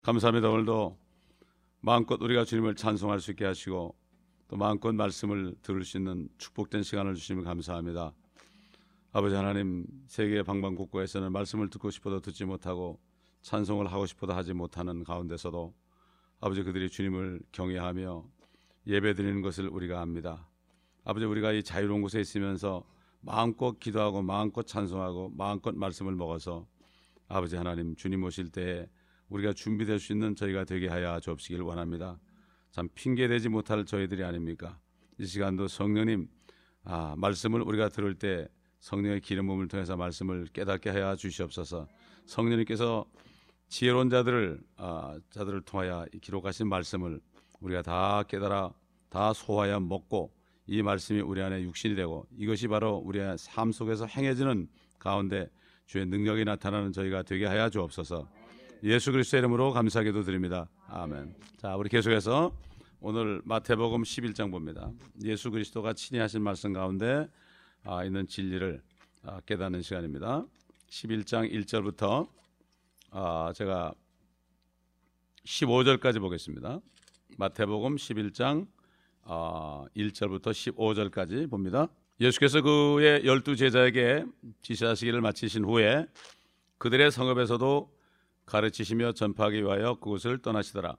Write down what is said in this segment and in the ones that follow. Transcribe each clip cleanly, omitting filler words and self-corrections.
감사합니다. 오늘도 마음껏 우리가 주님을 찬송할 수 있게 하시고 또 마음껏 말씀을 들을 수 있는 축복된 시간을 주시면 감사합니다. 아버지 하나님, 세계 방방곡곡에서는 말씀을 듣고 싶어도 듣지 못하고 찬송을 하고 싶어도 하지 못하는 가운데서도 아버지 그들이 주님을 경외하며 예배드리는 것을 우리가 압니다. 아버지, 우리가 이 자유로운 곳에 있으면서 마음껏 기도하고 마음껏 찬송하고 마음껏 말씀을 먹어서 아버지 하나님, 주님 오실 때에 우리가 준비될 수 있는 저희가 되게 하여 주옵시길 원합니다. 참 핑계대지 못할 저희들이 아닙니까? 이 시간도 성령님, 말씀을 우리가 들을 때 성령의 기름 부음을 통해서 말씀을 깨닫게 하여 주시옵소서. 성령님께서 지혜로운 자들을 통하여 기록하신 말씀을 우리가 다 깨달아 다 소화하여 먹고 이 말씀이 우리 안에 육신이 되고 이것이 바로 우리의 삶 속에서 행해지는 가운데 주의 능력이 나타나는 저희가 되게 하여 주옵소서. 예수 그리스도의 이름으로 감사하게도 드립니다. 아멘. 자, 우리 계속해서 오늘 마태복음 11장 봅니다. 예수 그리스도가 친히 하신 말씀 가운데 있는 진리를 깨닫는 시간입니다. 11장 1절부터 제가 15절까지 보겠습니다. 마태복음 11장 1절부터 15절까지 봅니다. 예수께서 그의 12 제자에게 지시하시기를 마치신 후에 그들의 성읍에서도 가르치시며 전파하기 위하여 그곳을 떠나시더라.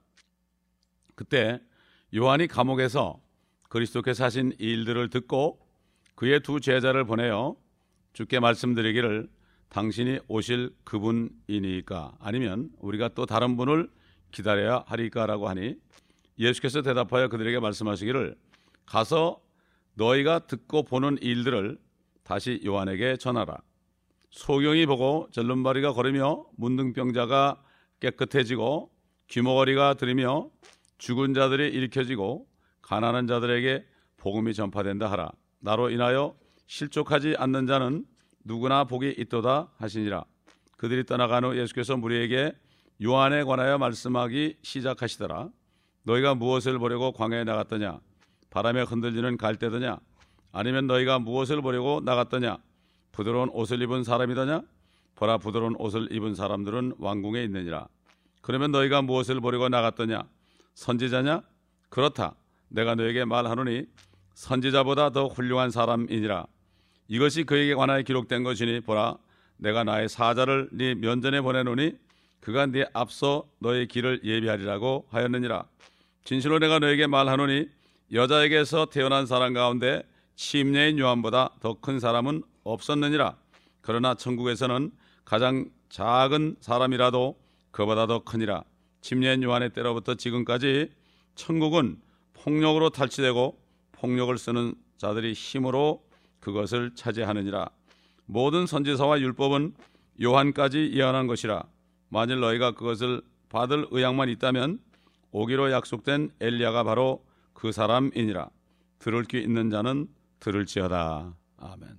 그때 요한이 감옥에서 그리스도께서 하신 이 일들을 듣고 그의 2 제자를 보내어 주께 말씀드리기를 당신이 오실 그분이니까 아니면 우리가 또 다른 분을 기다려야 하리까라고 하니 예수께서 대답하여 그들에게 말씀하시기를 가서 너희가 듣고 보는 일들을 다시 요한에게 전하라. 소경이 보고 절름발이가 걸으며 문둥병자가 깨끗해지고 귀머거리가 들으며 죽은 자들이 일으켜지고 가난한 자들에게 복음이 전파된다 하라. 나로 인하여 실족하지 않는 자는 누구나 복이 있도다 하시니라. 그들이 떠나간 후 예수께서 무리에게 요한에 관하여 말씀하기 시작하시더라. 너희가 무엇을 보려고 광야에 나갔더냐? 바람에 흔들리는 갈대더냐? 아니면 너희가 무엇을 보려고 나갔더냐? 부드러운 옷을 입은 사람이더냐? 보라, 부드러운 옷을 입은 사람들은 왕궁에 있느니라. 그러면 너희가 무엇을 보려고 나갔더냐? 선지자냐? 그렇다. 내가 너에게 말하노니 선지자보다 더 훌륭한 사람이니라. 이것이 그에게 관하여 기록된 것이니 보라, 내가 나의 사자를 네 면전에 보내노니 그가 네 앞서 너의 길을 예비하리라고 하였느니라. 진실로 내가 너에게 말하노니 여자에게서 태어난 사람 가운데 침례인 요한보다 더 큰 사람은 없었느니라. 그러나 천국에서는 가장 작은 사람이라도 그보다 더 크니라. 침례인 요한의 때로부터 지금까지 천국은 폭력으로 탈취되고 폭력을 쓰는 자들이 힘으로 그것을 차지하느니라. 모든 선지서와 율법은 요한까지 예언한 것이라. 만일 너희가 그것을 받을 의향만 있다면 오기로 약속된 엘리야가 바로 그 사람이니라. 들을 귀 있는 자는 들을지어다. 아멘.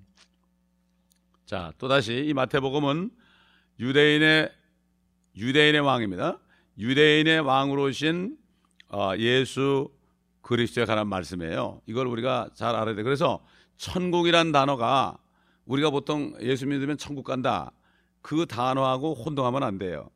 자, 또다시 이 마태복음은 유대인의 왕입니다. 유대인의 왕으로 오신 예수 그리스도에 관한 말씀이에요. 이걸 우리가 잘 알아야 돼요. 그래서 천국이란 단어가 우리가 보통 예수 믿으면 천국 간다, 그 단어하고 혼동하면 안 돼요.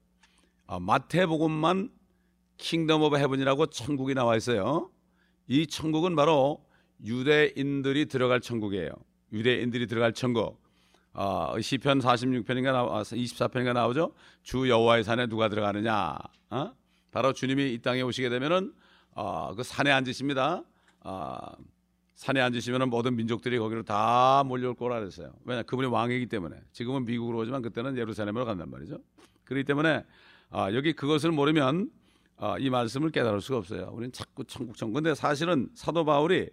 마태복음만 킹덤 오브 헤븐이라고 천국이 나와 있어요. 이 천국은 바로 유대인들이 들어갈 천국이에요. 유대인들이 들어갈 천국. 시편 46편인가 24편인가 나오죠. 주 여호와의 산에 누가 들어가느냐? 바로 주님이 이 땅에 오시게 되면은 그 산에 앉으십니다. 산에 앉으시면은 모든 민족들이 거기로 다 몰려올 거라 그랬어요. 왜냐, 그분이 왕이기 때문에. 지금은 미국으로 오지만 그때는 예루살렘으로 간단 말이죠. 그렇기 때문에 여기 그것을 모르면 이 말씀을 깨달을 수가 없어요. 우리는 자꾸 천국. 근데 사실은 사도 바울이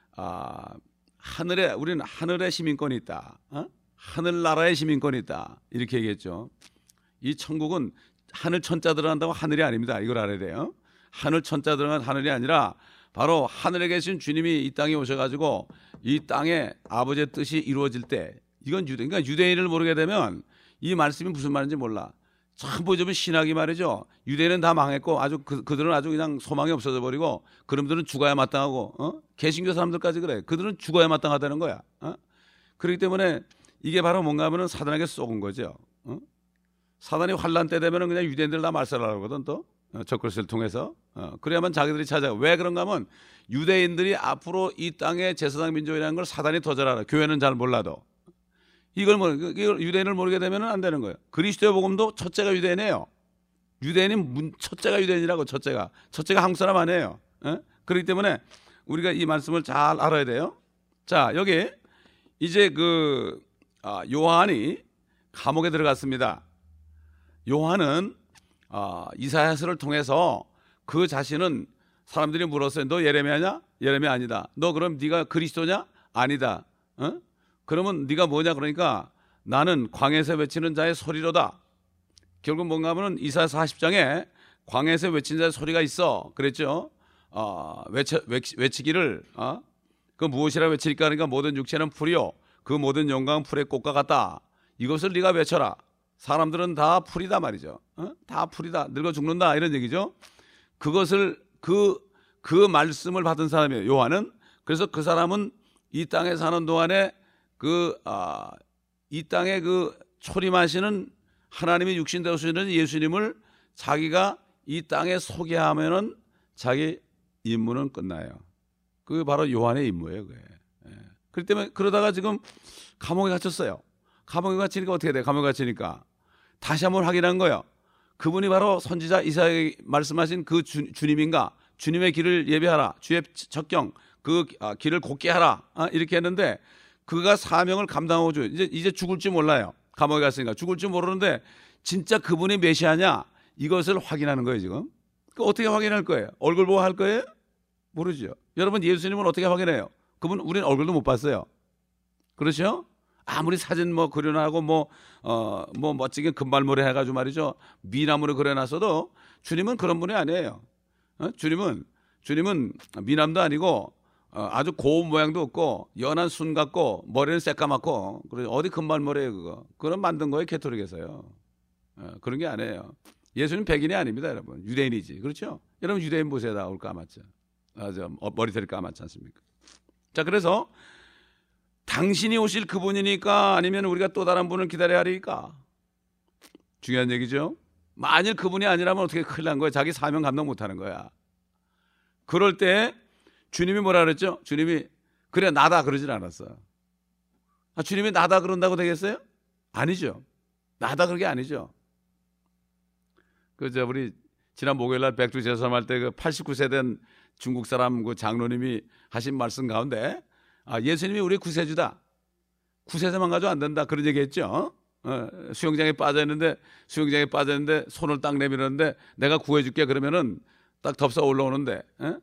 우리는 하늘의 시민권이 있다. 하늘나라의 시민권이 있다. 이렇게 얘기했죠. 이 천국은 하늘 천자 들어간다고 하늘이 아닙니다. 이걸 알아야 돼요. 하늘 천자 들어간 하늘이 아니라 바로 하늘에 계신 주님이 이 땅에 오셔가지고 이 땅에 아버지의 뜻이 이루어질 때, 이건 그러니까 유대인을 모르게 되면 이 말씀이 무슨 말인지 몰라. 참 보자면 신학이 말이죠. 유대인은 다 망했고 아주 그들은 아주 그냥 소망이 없어져 버리고 그놈들은 죽어야 마땅하고 개신교 사람들까지 그래. 그들은 죽어야 마땅하다는 거야. 그렇기 때문에 이게 바로 뭔가 하면은 사단에게 쏘은 거죠. 사단이 환란 때 되면은 그냥 유대인들 다 말살하거든 또. 적그리스도를 통해서. 그래야만 자기들이 찾아가. 왜 그런가 하면 유대인들이 앞으로 이 땅의 제사장 민족이라는 걸 사단이 더 잘 알아. 교회는 잘 몰라도. 이걸 유대인을 모르게 되면 안 되는 거예요. 그리스도의 복음도 첫째가 유대인이에요. 유대인이 첫째가 유대인이라고. 첫째가 한국 사람 아니에요. 그렇기 때문에 우리가 이 말씀을 잘 알아야 돼요. 자, 여기 이제 요한이 감옥에 들어갔습니다. 요한은 이사야서를 통해서 그 자신은 사람들이 물었어요. 너 예레미야냐? 예레미야 아니다. 너 그럼 네가 그리스도냐? 아니다. 그러면 네가 뭐냐? 그러니까 나는 광야에서 외치는 자의 소리로다. 결국 뭔가 하면 이사야 40장에 광야에서 외친 자의 소리가 있어. 그랬죠. 외치기를 그 무엇이라 외칠까? 그러니까 모든 육체는 풀이요 그 모든 영광은 풀의 꽃과 같다. 이것을 네가 외쳐라. 사람들은 다 풀이다 말이죠. 다 풀이다. 늙어 죽는다 이런 얘기죠. 그것을 그 말씀을 받은 사람이에요. 요한은. 그래서 그 사람은 이 땅에 사는 동안에 이 땅에 초림하시는 하나님이 육신 되시는 예수님을 자기가 이 땅에 소개하면은 자기 임무는 끝나요. 그게 바로 요한의 임무예요. 그게. 그렇기 때문에 그러다가 지금 감옥에 갇혔어요. 감옥에 갇히니까 어떻게 돼? 감옥에 갇히니까 다시 한번 확인한 거예요. 그분이 바로 선지자 이사야에 말씀하신 그 주님인가? 주님의 길을 예비하라. 주의 적경 그 길을 곧게 하라. 이렇게 했는데 그가 사명을 감당하고 이제 죽을지 몰라요. 감옥에 갔으니까 죽을지 모르는데 진짜 그분이 메시아냐? 이것을 확인하는 거예요 지금. 어떻게 확인할 거예요? 얼굴 보고 할 거예요? 모르죠. 여러분 예수님은 어떻게 확인해요? 그분 우리는 얼굴도 못 봤어요. 그렇죠? 아무리 사진 그려놔고 멋지게 금발머리 해가지고 말이죠. 미남으로 그려놨어도 주님은 그런 분이 아니에요. 주님은 미남도 아니고 아주 고운 모양도 없고 연한 순 같고 머리는 새까맣고 그래서 어디 금발머리예요 그거. 그건 만든 거예요 캐토릭에서요. 그런 게 아니에요. 예수님 백인이 아닙니다 여러분. 유대인이지. 그렇죠? 여러분 유대인 보세요. 다 얼 까맣죠. 머리털이 까맣지 않습니까? 자, 그래서 당신이 오실 그분이니까 아니면 우리가 또 다른 분을 기다려야 하니까 중요한 얘기죠. 만일 그분이 아니라면 어떻게 큰일 난 거야. 자기 사명 감당 못하는 거야. 그럴 때 주님이 뭐라 그랬죠? 주님이 그래 나다 그러진 않았어요. 주님이 나다 그런다고 되겠어요? 아니죠. 나다 그런 게 아니죠. 우리 지난 목요일날 백두 제사할 때 89세 된 중국 사람 장로님이 하신 말씀 가운데 예수님이 우리 구세주다. 구세주만 가지고 안 된다. 그런 얘기했죠. 수영장에 빠져있는데 손을 딱 내밀었는데 내가 구해줄게 그러면은 딱 덥석 올라오는데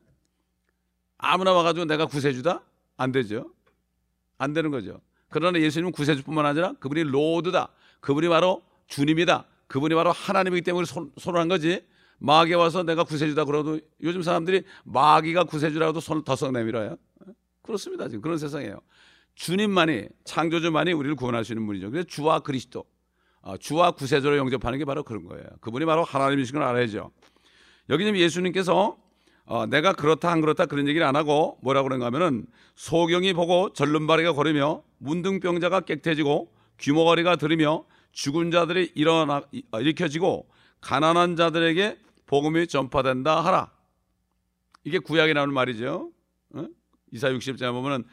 아무나 와가지고 내가 구세주다? 안 되죠. 안 되는 거죠. 그러나 예수님은 구세주뿐만 아니라 그분이 로드다. 그분이 바로 주님이다. 그분이 바로 하나님이기 때문에 손을 한 거지. 마귀가 와서 내가 구세주다 그러도 요즘 사람들이 마귀가 구세주라고도 손을 덜썩 내밀어요. 그렇습니다. 지금 그런 세상이에요. 주님만이 창조주만이 우리를 구원할 수 있는 분이죠. 그래서 주와 그리스도, 주와 구세주로 영접하는 게 바로 그런 거예요. 그분이 바로 하나님이신 걸 알아야죠. 여기 지금 예수님께서 내가 그렇다 안 그렇다 그런 얘기를 안 하고 뭐라고 그런가 하면은 소경이 보고 절름발이가 걸으며 문둥병자가 깨끗해지고 귀머거리가 들으며 죽은 자들이 일으켜지고 가난한 자들에게 복음이 전파된다 하라. 이게 구약에 나오는 말이죠. 이사야 60장에 보면은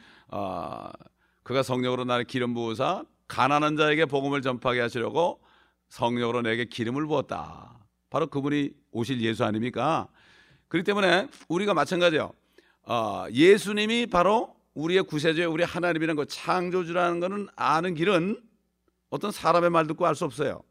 그가 성령으로 나를 기름 부으사 가난한 자에게 복음을 전파하게 하시려고 성령으로 내게 기름을 부었다. 바로 그분이 오실 예수 아닙니까? 그렇기 때문에 우리가 마찬가지예요. 예수님이 바로 우리의 구세주예요. 우리 하나님이라는 거 창조주라는 거는 아는 길은 어떤 사람의 말 듣고 알 수 없어요.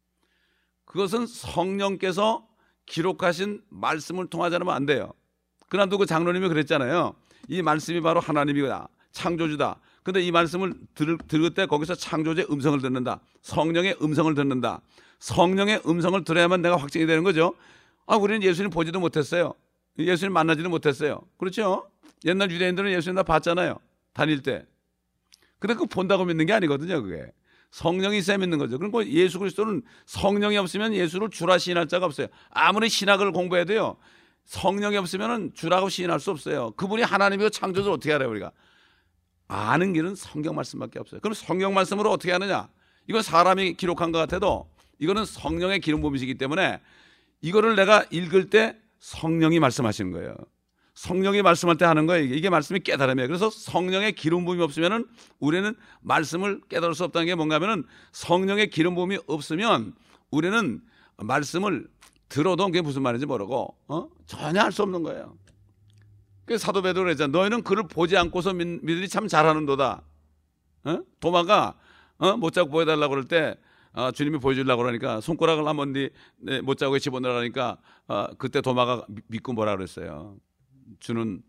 그것은 성령께서 기록하신 말씀을 통하지 않으면 안 돼요. 그날도 그 장로님이 그랬잖아요. 이 말씀이 바로 하나님이다. 창조주다. 근데 이 말씀을 들을 때 거기서 창조주의 음성을 듣는다. 성령의 음성을 듣는다. 성령의 음성을 들어야만 내가 확증이 되는 거죠. 우리는 예수님 보지도 못했어요. 예수님 만나지도 못했어요. 그렇죠? 옛날 유대인들은 예수님 다 봤잖아요. 다닐 때. 근데 그거 본다고 믿는 게 아니거든요. 그게. 성령이 있어야 믿는 거죠. 그러니까 예수 그리스도는 성령이 없으면 예수를 주라 시인할 자가 없어요. 아무리 신학을 공부해도요. 성령이 없으면 주라고 시인할 수 없어요. 그분이 하나님이고 창조주를 어떻게 알아요 우리가? 아는 길은 성경 말씀밖에 없어요. 그럼 성경 말씀으로 어떻게 하느냐? 이건 사람이 기록한 것 같아도 이거는 성령의 기름 부음이시기 때문에 이거를 내가 읽을 때 성령이 말씀하시는 거예요. 성령이 말씀할 때 하는 거예요. 이게 말씀이 깨달음이에요. 그래서 성령의 기름 부음이 없으면은 우리는 말씀을 깨달을 수 없다는 게 뭔가 하면은 성령의 기름 부음이 없으면 우리는 말씀을 들어도 그게 무슨 말인지 모르고 전혀 알 수 없는 거예요. 그래서 사도 베드로가 그랬잖아. 너희는 그를 보지 않고서 믿으니 참 잘하는도다. 도마가 못 잡고 보여달라고 그럴 때 주님이 보여주려고 그러니까 손가락을 한번 네 못자국에 집어넣으라니까 그때 도마가 믿고 뭐라 그랬어요. 주는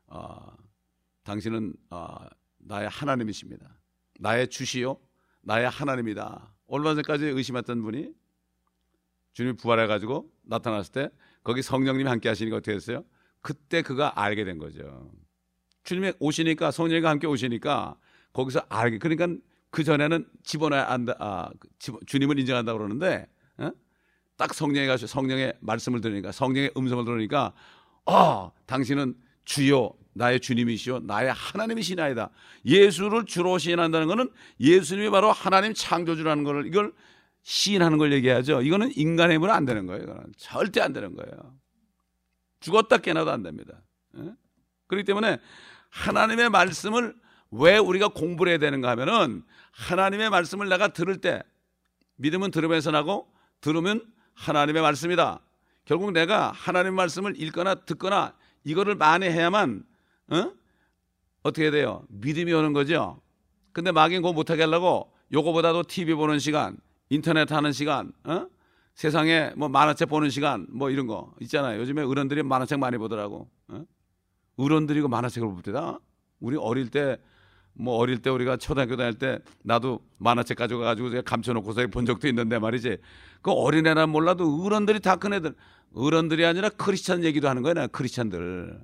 당신은 나의 하나님이십니다. 나의 주시요 나의 하나님이다. 얼마 전까지 의심했던 분이 주님이 부활해가지고 나타났을 때 거기 성령님이 함께 하시니까 어떻게 됐어요? 그때 그가 알게 된 거죠. 주님이 오시니까 성령과 함께 오시니까 거기서 알게. 그러니까 그 전에는 집어넣어야 한다. 주님을 인정한다고 그러는데 딱 성령이 가서 성령의 말씀을 들으니까 성령의 음성을 들으니까 당신은 주요 나의 주님이시요 나의 하나님이시나이다. 예수를 주로 시인한다는 것은 예수님이 바로 하나님 창조주라는 걸 이걸 시인하는 걸 얘기하죠. 이거는 인간의 힘으로 안 되는 거예요. 이거는 절대 안 되는 거예요. 죽었다 깨나도 안 됩니다. 그렇기 때문에 하나님의 말씀을 왜 우리가 공부를 해야 되는가 하면은 하나님의 말씀을 내가 들을 때 믿음은 들으면서 나고 들으면 하나님의 말씀이다. 결국 내가 하나님의 말씀을 읽거나 듣거나 이거를 많이 해야만 어떻게 돼요? 믿음이 오는 거죠. 근데 마귀는 그거 못하게 하려고 요거보다도 TV 보는 시간, 인터넷 하는 시간, 세상에 뭐 만화책 보는 시간 뭐 이런 거 있잖아요. 요즘에 어른들이 만화책 많이 보더라고. 어른들이 그 만화책을 볼 때다. 우리 어릴 때 우리가 초등학교 다닐 때 나도 만화책 가져가가지고 제가 감춰놓고서 본 적도 있는데 말이지. 그 어린애는 몰라도 어른들이 다 큰 애들, 어른들이 아니라 크리스찬 얘기도 하는 거야. 크리스찬들.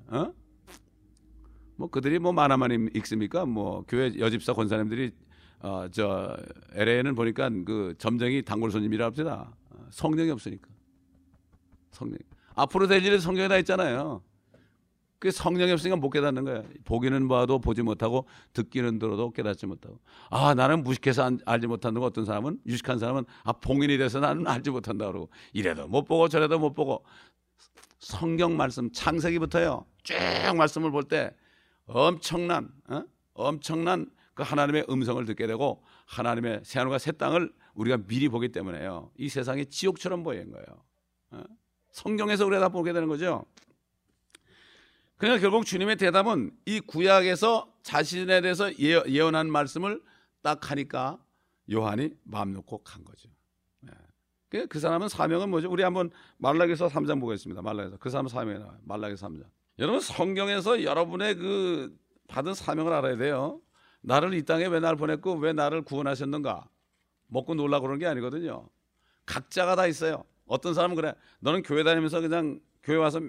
뭐 그들이 뭐 만화만 읽습니까? 뭐 교회 여집사 권사님들이 저 LA는 보니까 그 점쟁이 단골 손님이라 합시다. 성령이 없으니까. 성령. 앞으로 될 일이 성경에 다 있잖아요. 그 성령이 없으니까 못 깨닫는 거예요. 보기는 봐도 보지 못하고 듣기는 들어도 깨닫지 못하고. 나는 무식해서 알지 못한다고 어떤 사람은 유식한 사람은 봉인이 돼서 나는 알지 못한다 그러고 이래도 못 보고 저래도 못 보고 성경 말씀 창세기부터요. 쭉 말씀을 볼 때 엄청난 그 하나님의 음성을 듣게 되고 하나님의 새하늘과 새 땅을 우리가 미리 보기 때문에요. 이 세상이 지옥처럼 보이는 거예요. 성경에서 우리가 다 보게 되는 거죠. 그러니까 결국 주님의 대답은 이 구약에서 자신에 대해서 예언한 말씀을 딱 하니까 요한이 마음 놓고 간 거죠. 그 사람은 사명은 뭐죠? 우리 한번 말라기서 3장 보겠습니다. 말라기서 그 사람 사명이 나와요. 말라기서 3장. 여러분 성경에서 여러분의 그 받은 사명을 알아야 돼요. 나를 이 땅에 왜 나를 보냈고 왜 나를 구원하셨는가? 먹고 놀라고 그러는 게 아니거든요. 각자가 다 있어요. 어떤 사람은 그래. 너는 교회 다니면서 그냥 교회 와서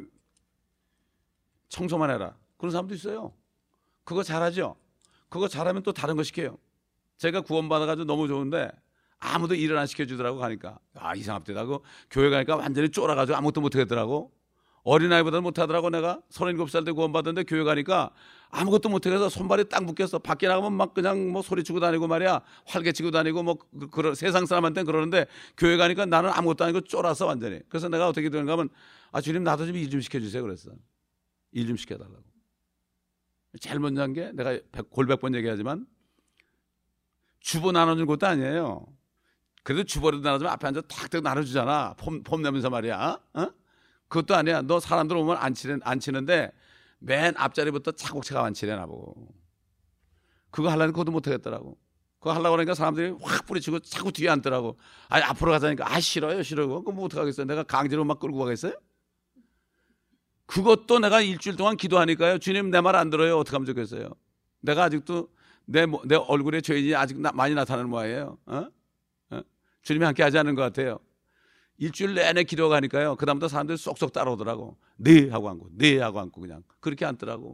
청소만 해라. 그런 사람도 있어요. 그거 잘하죠. 그거 잘하면 또 다른 거 시켜요. 제가 구원받아가지고 너무 좋은데 아무도 일을 안 시켜주더라고 가니까 이상합니다. 그 교회 가니까 완전히 쫄아가지고 아무것도 못하겠더라고. 어린아이보다 못하더라고. 내가 37살 때 구원받았는데 교회 가니까 아무것도 못해서 손발이 딱 묶였어. 밖에 나가면 막 그냥 뭐 소리치고 다니고 말이야. 활개치고 다니고 뭐 세상 사람한테는 그러는데 교회 가니까 나는 아무것도 아니고 쫄아서 완전히. 그래서 내가 어떻게 되는가 하면 주님 나도 좀 일 좀 시켜주세요 그랬어. 일 좀 시켜달라고. 제일 먼저 한 게 내가 골백번 얘기하지만 주보 나눠주는 것도 아니에요. 그래도 주보라도 나눠주면 앞에 앉아서 탁탁 나눠주잖아. 폼 내면서 말이야. 그것도 아니야. 너 사람들 오면 안 치는데 맨 앞자리부터 차곡차곡 안 치래 나보고. 그거 하려니까 그것도 못하겠더라고. 그거 하려고 하니까 사람들이 확 뿌리치고 자꾸 뒤에 앉더라고. 앞으로 가자니까 싫어요. 그거 뭐 어떡하겠어요. 내가 강제로 막 끌고 가겠어요? 그것도 내가 일주일 동안 기도하니까요. 주님 내 말 안 들어요. 어떻게 하면 좋겠어요. 내가 아직도 내 얼굴에 죄인이 아직 많이 나타나는 모양이에요. 주님이 함께 하지 않은 것 같아요. 일주일 내내 기도가 가니까요. 그 다음부터 사람들이 쏙쏙 따라오더라고. 네 하고 앉고 네 하고 앉고 그냥 그렇게 앉더라고.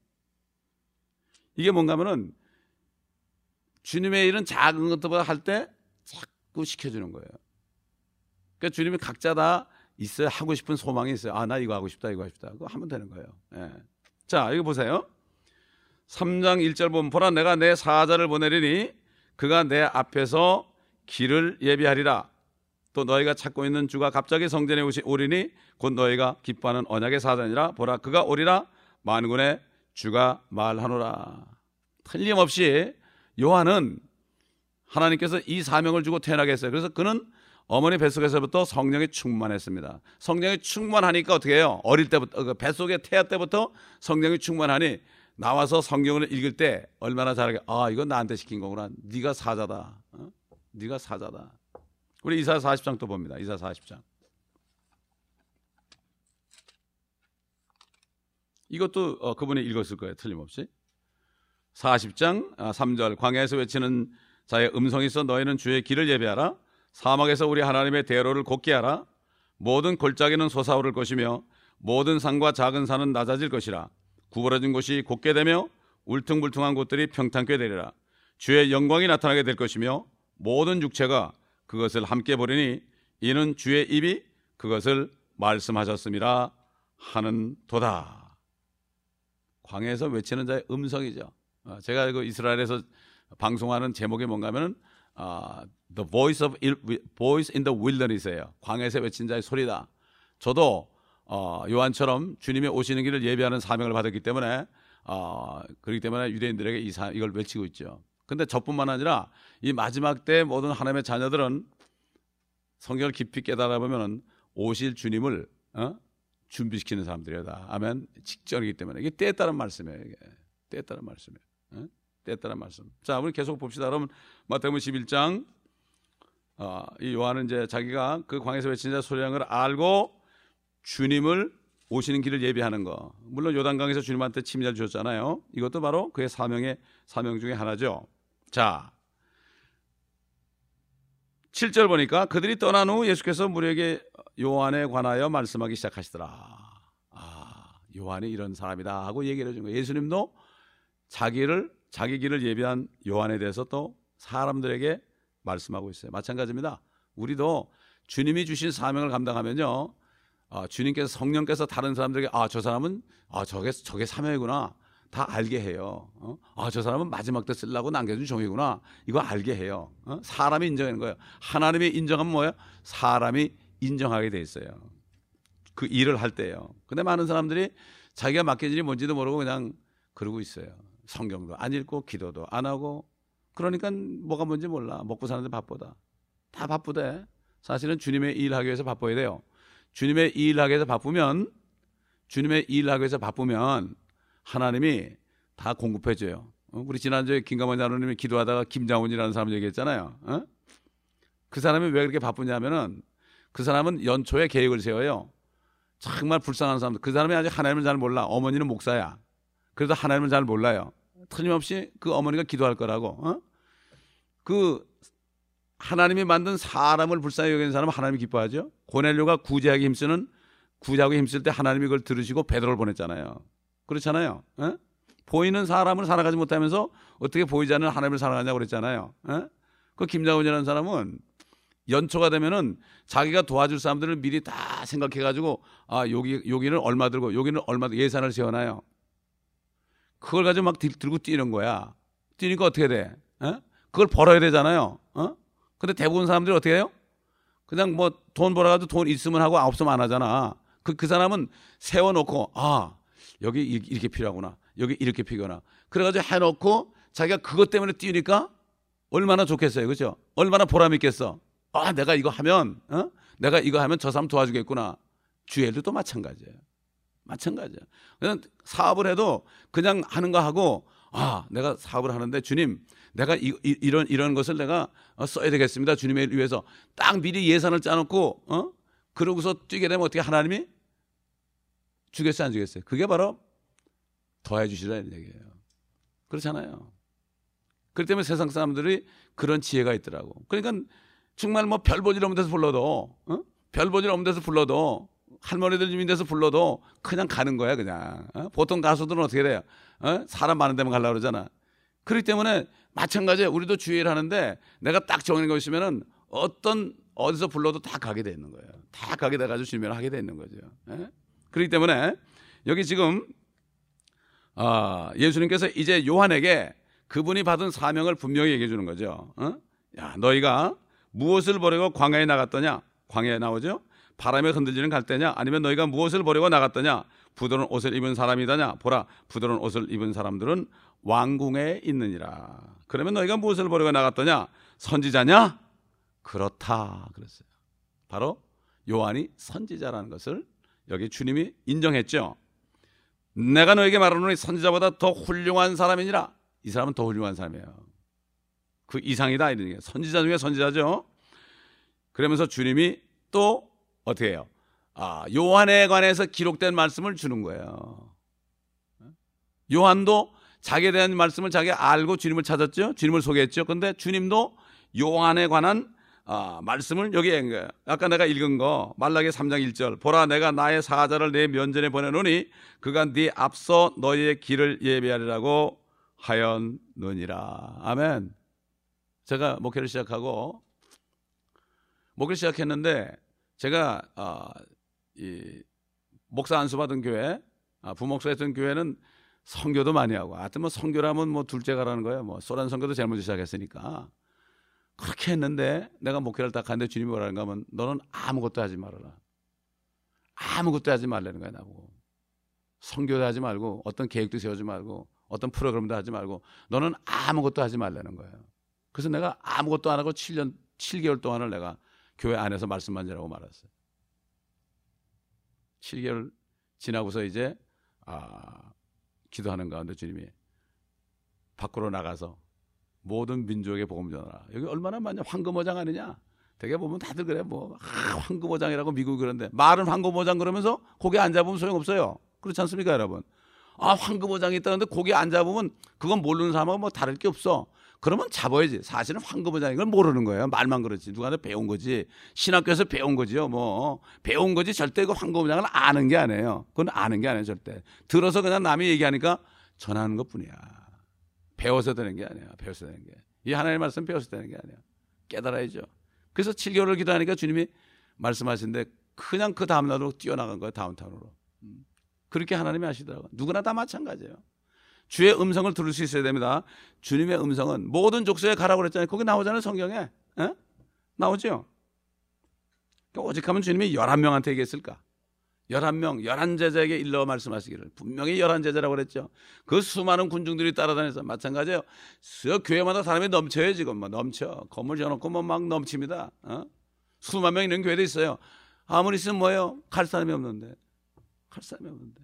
이게 뭔가 하면은 주님의 일은 작은 것보다 할 때 자꾸 시켜주는 거예요. 그러니까 주님이 각자 다 있어요. 하고 싶은 소망이 있어요. 나 이거 하고 싶다 이거 하고 싶다. 그거 하면 되는 거예요. 자 이거 보세요. 3장 1절 보면 보라 내가 내 사자를 보내리니 그가 내 앞에서 길을 예비하리라. 또 너희가 찾고 있는 주가 갑자기 성전에 오리니 곧 너희가 기뻐하는 언약의 사자니라. 보라, 그가 오리라. 만군의 주가 말하노라. 틀림없이 요한은 하나님께서 이 사명을 주고 태어나게 했어요. 그래서 그는 어머니 뱃속에서부터 성령이 충만했습니다. 성령이 충만하니까 어떻게 해요? 어릴 때부터, 그 뱃속에 태아 때부터 성령이 충만하니 나와서 성경을 읽을 때 얼마나 잘하게, 아, 이건 나한테 시킨 거구나. 네가 사자다. 네가 사자다. 우리 이사야 40장 또 봅니다. 이사야 40장. 이것도 그분이 읽었을 거예요. 틀림없이. 40장 3절. 광야에서 외치는 자의 음성이 있어 너희는 주의 길을 예배하라. 사막에서 우리 하나님의 대로를 곱게 하라. 모든 골짜기는 솟아오를 것이며 모든 산과 작은 산은 낮아질 것이라. 구부러진 곳이 곧게 되며 울퉁불퉁한 곳들이 평탄케 되리라. 주의 영광이 나타나게 될 것이며 모든 육체가 그것을 함께 보리니 이는 주의 입이 그것을 말씀하셨음이라 하는 도다. 광야에서 외치는 자의 음성이죠. 제가 그 이스라엘에서 방송하는 제목이 뭔가 하면은 The Voice in the Wilderness예요. 광야에서 외친 자의 소리다. 저도 요한처럼 주님의 오시는 길을 예배하는 사명을 받았기 때문에 그렇기 때문에 유대인들에게 이걸 외치고 있죠. 근데 저뿐만 아니라 이 마지막 때 모든 하나님의 자녀들은 성경을 깊이 깨달아 보면은 오실 주님을 준비시키는 사람들이다. 아멘. 직전이기 때문에 이게 때에 따른 말씀이에요. 이게 때에 따른 말씀이에요. 때에 따른 말씀. 자, 우리 계속 봅시다. 그러면 마태복음 11장 이 요한은 이제 자기가 그 광야에서 외친 자 소리라는 걸 알고 주님을 오시는 길을 예비하는 거. 물론 요단강에서 주님한테 침례를 주셨잖아요. 이것도 바로 그의 사명 중에 하나죠. 자, 7절 보니까 그들이 떠난 후 예수께서 무리에게 요한에 관하여 말씀하기 시작하시더라. 요한이 이런 사람이다 하고 얘기를 해준 거예요. 예수님도 자기 길을 예비한 요한에 대해서 또 사람들에게 말씀하고 있어요. 마찬가지입니다. 우리도 주님이 주신 사명을 감당하면요, 주님께서 성령께서 다른 사람들에게 저 사람은 저게 사명이구나 다 알게 해요. 저 사람은 마지막 때 쓰려고 남겨준 종이구나 이거 알게 해요. 사람이 인정하는 거예요. 하나님이 인정하면 뭐예요? 사람이 인정하게 돼 있어요. 그 일을 할 때요. 근데 많은 사람들이 자기가 맡겨진 일이 뭔지도 모르고 그냥 그러고 있어요. 성경도 안 읽고 기도도 안 하고 그러니까 뭐가 뭔지 몰라. 먹고 사는데 바쁘다. 다 바쁘대. 사실은 주님의 일하기 위해서 바빠야 돼요. 주님의 일하기 위해서 바쁘면 하나님이 다 공급해 줘요. 우리 지난주에 김가만 장로님이 기도하다가 김장훈이라는 사람 얘기했잖아요. 그 사람이 왜 그렇게 바쁘냐면은 그 사람은 연초에 계획을 세워요. 정말 불쌍한 사람들. 그 사람이 아직 하나님을 잘 몰라. 어머니는 목사야. 그래도 하나님을 잘 몰라요. 틀림없이 그 어머니가 기도할 거라고. 그 하나님이 만든 사람을 불쌍히 여기는 사람은 하나님이 기뻐하죠. 고넬료가 구제하기 힘쓸 때 하나님이 그걸 들으시고 베드로를 보냈잖아요. 그렇잖아요. 보이는 사람을 살아가지 못하면서 어떻게 보이지 않는 하나님을 살아가냐고 그랬잖아요. 그 김장훈이라는 사람은 연초가 되면은 자기가 도와줄 사람들을 미리 다 생각해가지고 여기는 얼마 들고 여기는 얼마 들고 예산을 세워놔요. 그걸 가지고 막 들고 뛰는 거야. 뛰니까 어떻게 돼? 그걸 벌어야 되잖아요. 근데 대부분 사람들이 어떻게 해요? 그냥 뭐 돈 벌어가지고 돈 있으면 하고 없으면 안 하잖아. 그 사람은 세워놓고 여기 이렇게 필요하구나. 여기 이렇게 필요하구나. 그래가지고 해놓고 자기가 그것 때문에 뛰니까 얼마나 좋겠어요. 그렇죠? 얼마나 보람 있겠어. 내가 이거 하면 저 사람 도와주겠구나. 주일도 마찬가지예요. 그냥 사업을 해도 그냥 하는 거 하고 내가 사업을 하는데 주님 내가 이런 것을 내가 써야 되겠습니다. 주님을 위해서 딱 미리 예산을 짜놓고 그러고서 뛰게 되면 어떻게 하나님이 주겠어요, 안 주겠어요? 그게 바로 더해 주시라는 얘기예요. 그렇잖아요. 그렇기 때문에 세상 사람들이 그런 지혜가 있더라고. 그러니까 정말 뭐 별 볼 일 없는 데서 불러도 할머니들 집인 데서 불러도 그냥 가는 거야, 그냥. 보통 가수들은 어떻게 돼요? 사람 많은 데만 가려고 그러잖아. 그렇기 때문에 마찬가지예요. 우리도 주일 하는데 내가 딱 정해놓은 거 있으면은 어디서 불러도 다 가게 돼 있는 거예요. 다 가게 돼가지고 주님을 하게 돼 있는 거죠. 그렇기 때문에 여기 지금 예수님께서 이제 요한에게 그분이 받은 사명을 분명히 얘기해 주는 거죠. 야, 너희가 무엇을 보려고 광야에 나갔더냐? 광야에 나오죠. 바람에 흔들리는 갈대냐? 아니면 너희가 무엇을 보려고 나갔더냐? 부드러운 옷을 입은 사람이더냐? 보라, 부드러운 옷을 입은 사람들은 왕궁에 있느니라. 그러면 너희가 무엇을 보려고 나갔더냐? 선지자냐? 그렇다 그랬어요. 바로 요한이 선지자라는 것을 여기 주님이 인정했죠. 내가 너에게 말하노니 선지자보다 더 훌륭한 사람이니라. 이 사람은 더 훌륭한 사람이에요. 그 이상이다 이런 얘기예요. 선지자 중에 선지자죠. 그러면서 주님이 또 어떻게 해요? 요한에 관해서 기록된 말씀을 주는 거예요. 요한도 자기에 대한 말씀을 자기가 알고 주님을 찾았죠. 주님을 소개했죠. 그런데 주님도 요한에 관한 말씀을 여기에 한 거예요. 아까 내가 읽은 거 말라기 3장 1절 보라 내가 나의 사자를 내 면전에 보내노니 그가 네 앞서 너희의 길을 예비하리라고 하였느니라. 아멘. 제가 목회를 시작했는데 제가 이 목사 안수 받은 교회, 부목사였던 교회는 선교도 많이 하고, 하여튼 뭐 선교라면 뭐 둘째가라는 거예요. 뭐 소란 선교도 제일 먼저 시작했으니까 그렇게 했는데 내가 목회를 딱 하는데 주님이 뭐라는가 하면 너는 아무것도 하지 말아라. 아무것도 하지 말라는 거야 나보고. 선교도 하지 말고 어떤 계획도 세우지 말고 어떤 프로그램도 하지 말고 너는 아무것도 하지 말라는 거예요. 그래서 내가 아무것도 안 하고 7개월 동안을 내가 교회 안에서 말씀만 전하고 말았어요. 7개월 지나고서 이제 기도하는 가운데 주님이 밖으로 나가서 모든 민족에 복음 전하라. 여기 얼마나 많냐? 황금어장 아니냐? 되게 보면 다들 그래. 뭐 황금어장이라고 미국이 그런데 말은 황금어장 그러면서 고개 안 잡으면 소용없어요. 그렇지 않습니까 여러분? 황금어장이 있다는데 고개 안 잡으면 그건 모르는 사람하고 뭐 다를 게 없어. 그러면 잡아야지. 사실은 황금어장인 걸 모르는 거예요. 말만 그렇지. 누구한테 배운 거지. 신학교에서 배운 거지요. 뭐 배운 거지. 절대 그 황금어장을 아는 게 아니에요. 그건 아는 게 아니에요. 절대. 들어서 그냥 남이 얘기하니까 전하는 것뿐이야. 배워서 되는 게 아니야. 배워서 되는 게. 이 하나님의 말씀 배워서 되는 게 아니야. 깨달아야죠. 그래서 7개월을 기도하니까 주님이 말씀하시는데 그냥 그 다음날로 뛰어나간 거예요. 다운타운으로. 그렇게 하나님이 하시더라고요. 누구나 다 마찬가지예요. 주의 음성을 들을 수 있어야 됩니다. 주님의 음성은 모든 족속에 가라고 그랬잖아요. 거기 나오잖아요. 성경에. 에? 나오죠. 오직 하면 주님이 11명한테 얘기했을까? 11명, 11제자에게 일러 말씀하시기를. 분명히 11제자라고 그랬죠. 그 수많은 군중들이 따라다녀서 마찬가지예요. 교회마다 사람이 넘쳐요. 지금 뭐 넘쳐. 건물 지어놓고 뭐 막 넘칩니다. 수만 명 있는 교회도 있어요. 아무리 있으면 뭐예요? 갈 사람이 없는데. 갈 사람이 없는데.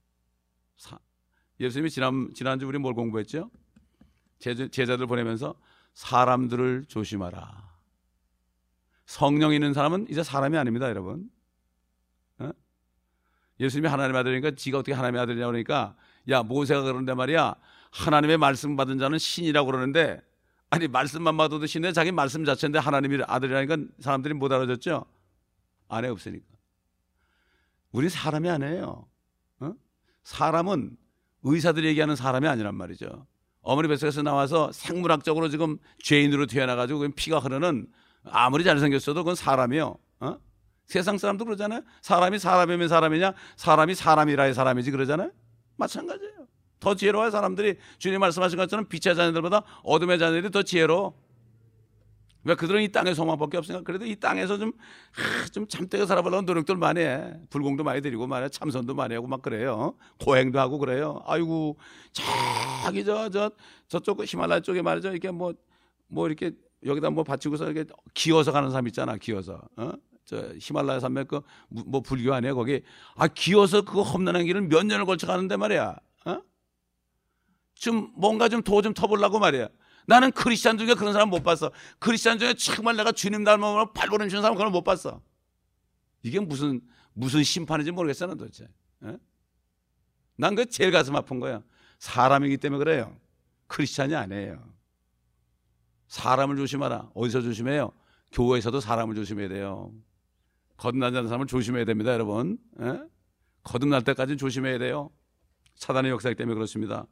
예수님이 지난주 우리 뭘 공부했죠? 제자들 보내면서 사람들을 조심하라. 성령 있는 사람은 이제 사람이 아닙니다, 여러분. 예수님이 하나님의 아들이니까 지가 어떻게 하나님의 아들이냐고 그러니까 야 모세가 그러는데 말이야 하나님의 말씀 받은 자는 신이라고 그러는데 아니 말씀만 받아도 신인데 자기 말씀 자체인데 하나님의 아들이라니까 사람들이 못 알아듣죠? 안에 없으니까. 우리 사람이 아니에요. 사람은 의사들이 얘기하는 사람이 아니란 말이죠. 어머니 뱃속에서 나와서 생물학적으로 지금 죄인으로 태어나가지고 피가 흐르는 아무리 잘생겼어도 그건 사람이요. 세상 사람도 그러잖아요. 사람이 사람이면 사람이냐? 사람이 사람이라야 사람이지 그러잖아요. 마찬가지예요. 더 지혜로워요 사람들이. 주님 말씀하신 것처럼 빛의 자녀들보다 어둠의 자녀들이 더 지혜로워. 왜 그들은 이 땅에 소망밖에 없으니까. 그래도 이 땅에서 좀 참되게 살아보려고 노력들 많이 해. 불공도 많이 드리고 말이야. 참선도 많이 하고 막 그래요. 고행도 하고 그래요. 아이고 저기 저쪽 히말라야 쪽에 말이죠. 이렇게 뭐 이렇게 여기다 뭐 받치고서 이렇게 기어서 가는 사람 있잖아. 기어서. 저 히말라야 산맥 그 뭐 불교 아니에요 거기. 기어서 그거 험난한 길을 몇 년을 걸쳐 가는데 말이야. 좀 뭔가 좀 도 좀 터보려고 말이야. 나는 크리스찬 중에 그런 사람 못 봤어. 크리스찬 중에 정말 내가 주님 닮아서 발버둥 치는 사람 그런 못 봤어. 이게 무슨 심판인지 모르겠어 난 도대체. 난 그 제일 가슴 아픈 거야. 사람이기 때문에 그래요. 크리스찬이 아니에요. 사람을 조심하라. 어디서 조심해요? 교회에서도 사람을 조심해야 돼요. 거듭나지 사람을 조심해야 됩니다, 여러분. 거듭날 때까지 조심해야 돼요. 사단의 역사이기 때문에 그렇습니다.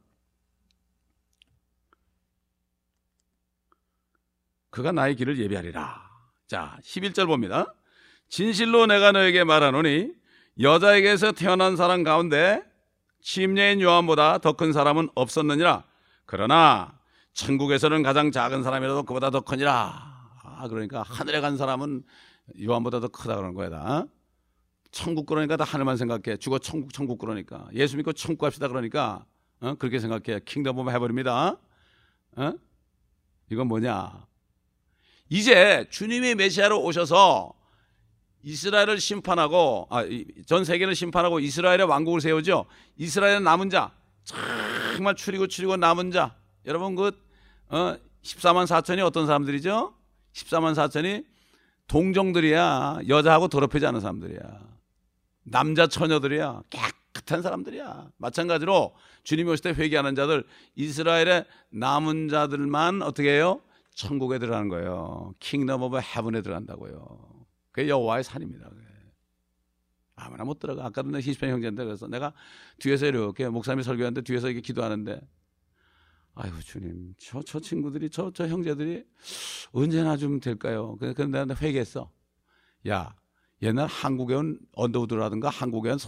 그가 나의 길을 예비하리라. 자, 11절 봅니다. 진실로 내가 너에게 말하노니 여자에게서 태어난 사람 가운데 침례인 요한보다 더 큰 사람은 없었느니라. 그러나 천국에서는 가장 작은 사람이라도 그보다 더 크니라. 그러니까 하늘에 간 사람은 요한보다 더 크다 그러는 거야. 다 천국 그러니까 다 하늘만 생각해. 죽어 천국 그러니까 예수 믿고 천국 갑시다 그러니까 그렇게 생각해. 킹덤 오브 해버립니다. 이건 뭐냐? 이제 주님이 메시아로 오셔서 이스라엘을 심판하고 전 세계를 심판하고 이스라엘의 왕국을 세우죠. 이스라엘의 남은 자, 정말 추리고 남은 자. 여러분 14만 4천이 어떤 사람들이죠? 14만 4천이 동정들이야. 여자하고 더럽히지 않은 사람들이야. 남자 처녀들이야. 깨끗한 사람들이야. 마찬가지로 주님이 오실 때 회개하는 자들, 이스라엘의 남은 자들만 어떻게 해요? 천국에 들어가는 거예요. 킹덤 오브 헤븐에 들어간다고요. 그게 여호와의 산입니다. 아무나 못 들어가. 아까도 내 히스패닉 형제인데 그래서 내가 뒤에서 이렇게 목사님이 설교하는데 뒤에서 이렇게 기도하는데 아이고 주님 저 친구들이 저 형제들이 언제나 좀 될까요? 그래서 내가 회개했어. 야 옛날 한국에 온 언더우드라든가 한국에 온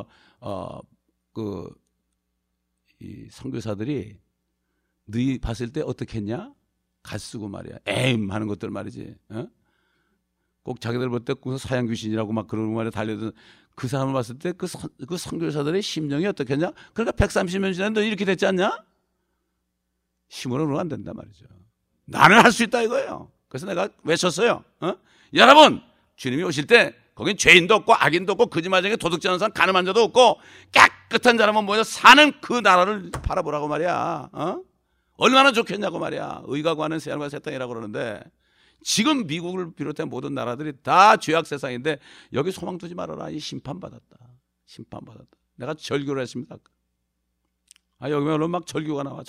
이 선교사들이 너희 봤을 때 어떻게 했냐? 갓쓰고 말이야. 에임 하는 것들 말이지. 꼭 자기들 볼 때 사양 귀신이라고 막 그러는 말에 달려든 그 사람을 봤을 때 그 선교사들의 심령이 어떻겠냐? 그러니까 130년 지났는데 너 이렇게 됐지 않냐? 힘으로 그러면 안 된단 말이죠. 나는 할 수 있다 이거예요. 그래서 내가 외쳤어요. 여러분 주님이 오실 때 거긴 죄인도 없고 악인도 없고 거짓말쟁이 도둑질 하는 사람 가늠한 자도 없고 깨끗한 사람은 모여서 사는 그 나라를 바라보라고 말이야. 얼마나 좋겠냐고 말이야. 의가 구하는 새하늘과 새 땅이라고 그러는데 지금 미국을 비롯한 모든 나라들이 다 죄악 세상인데 여기 소망 두지 말아라. 이 심판받았다. 내가 절규를 했습니다. 여기 오늘 막 절규가 나와.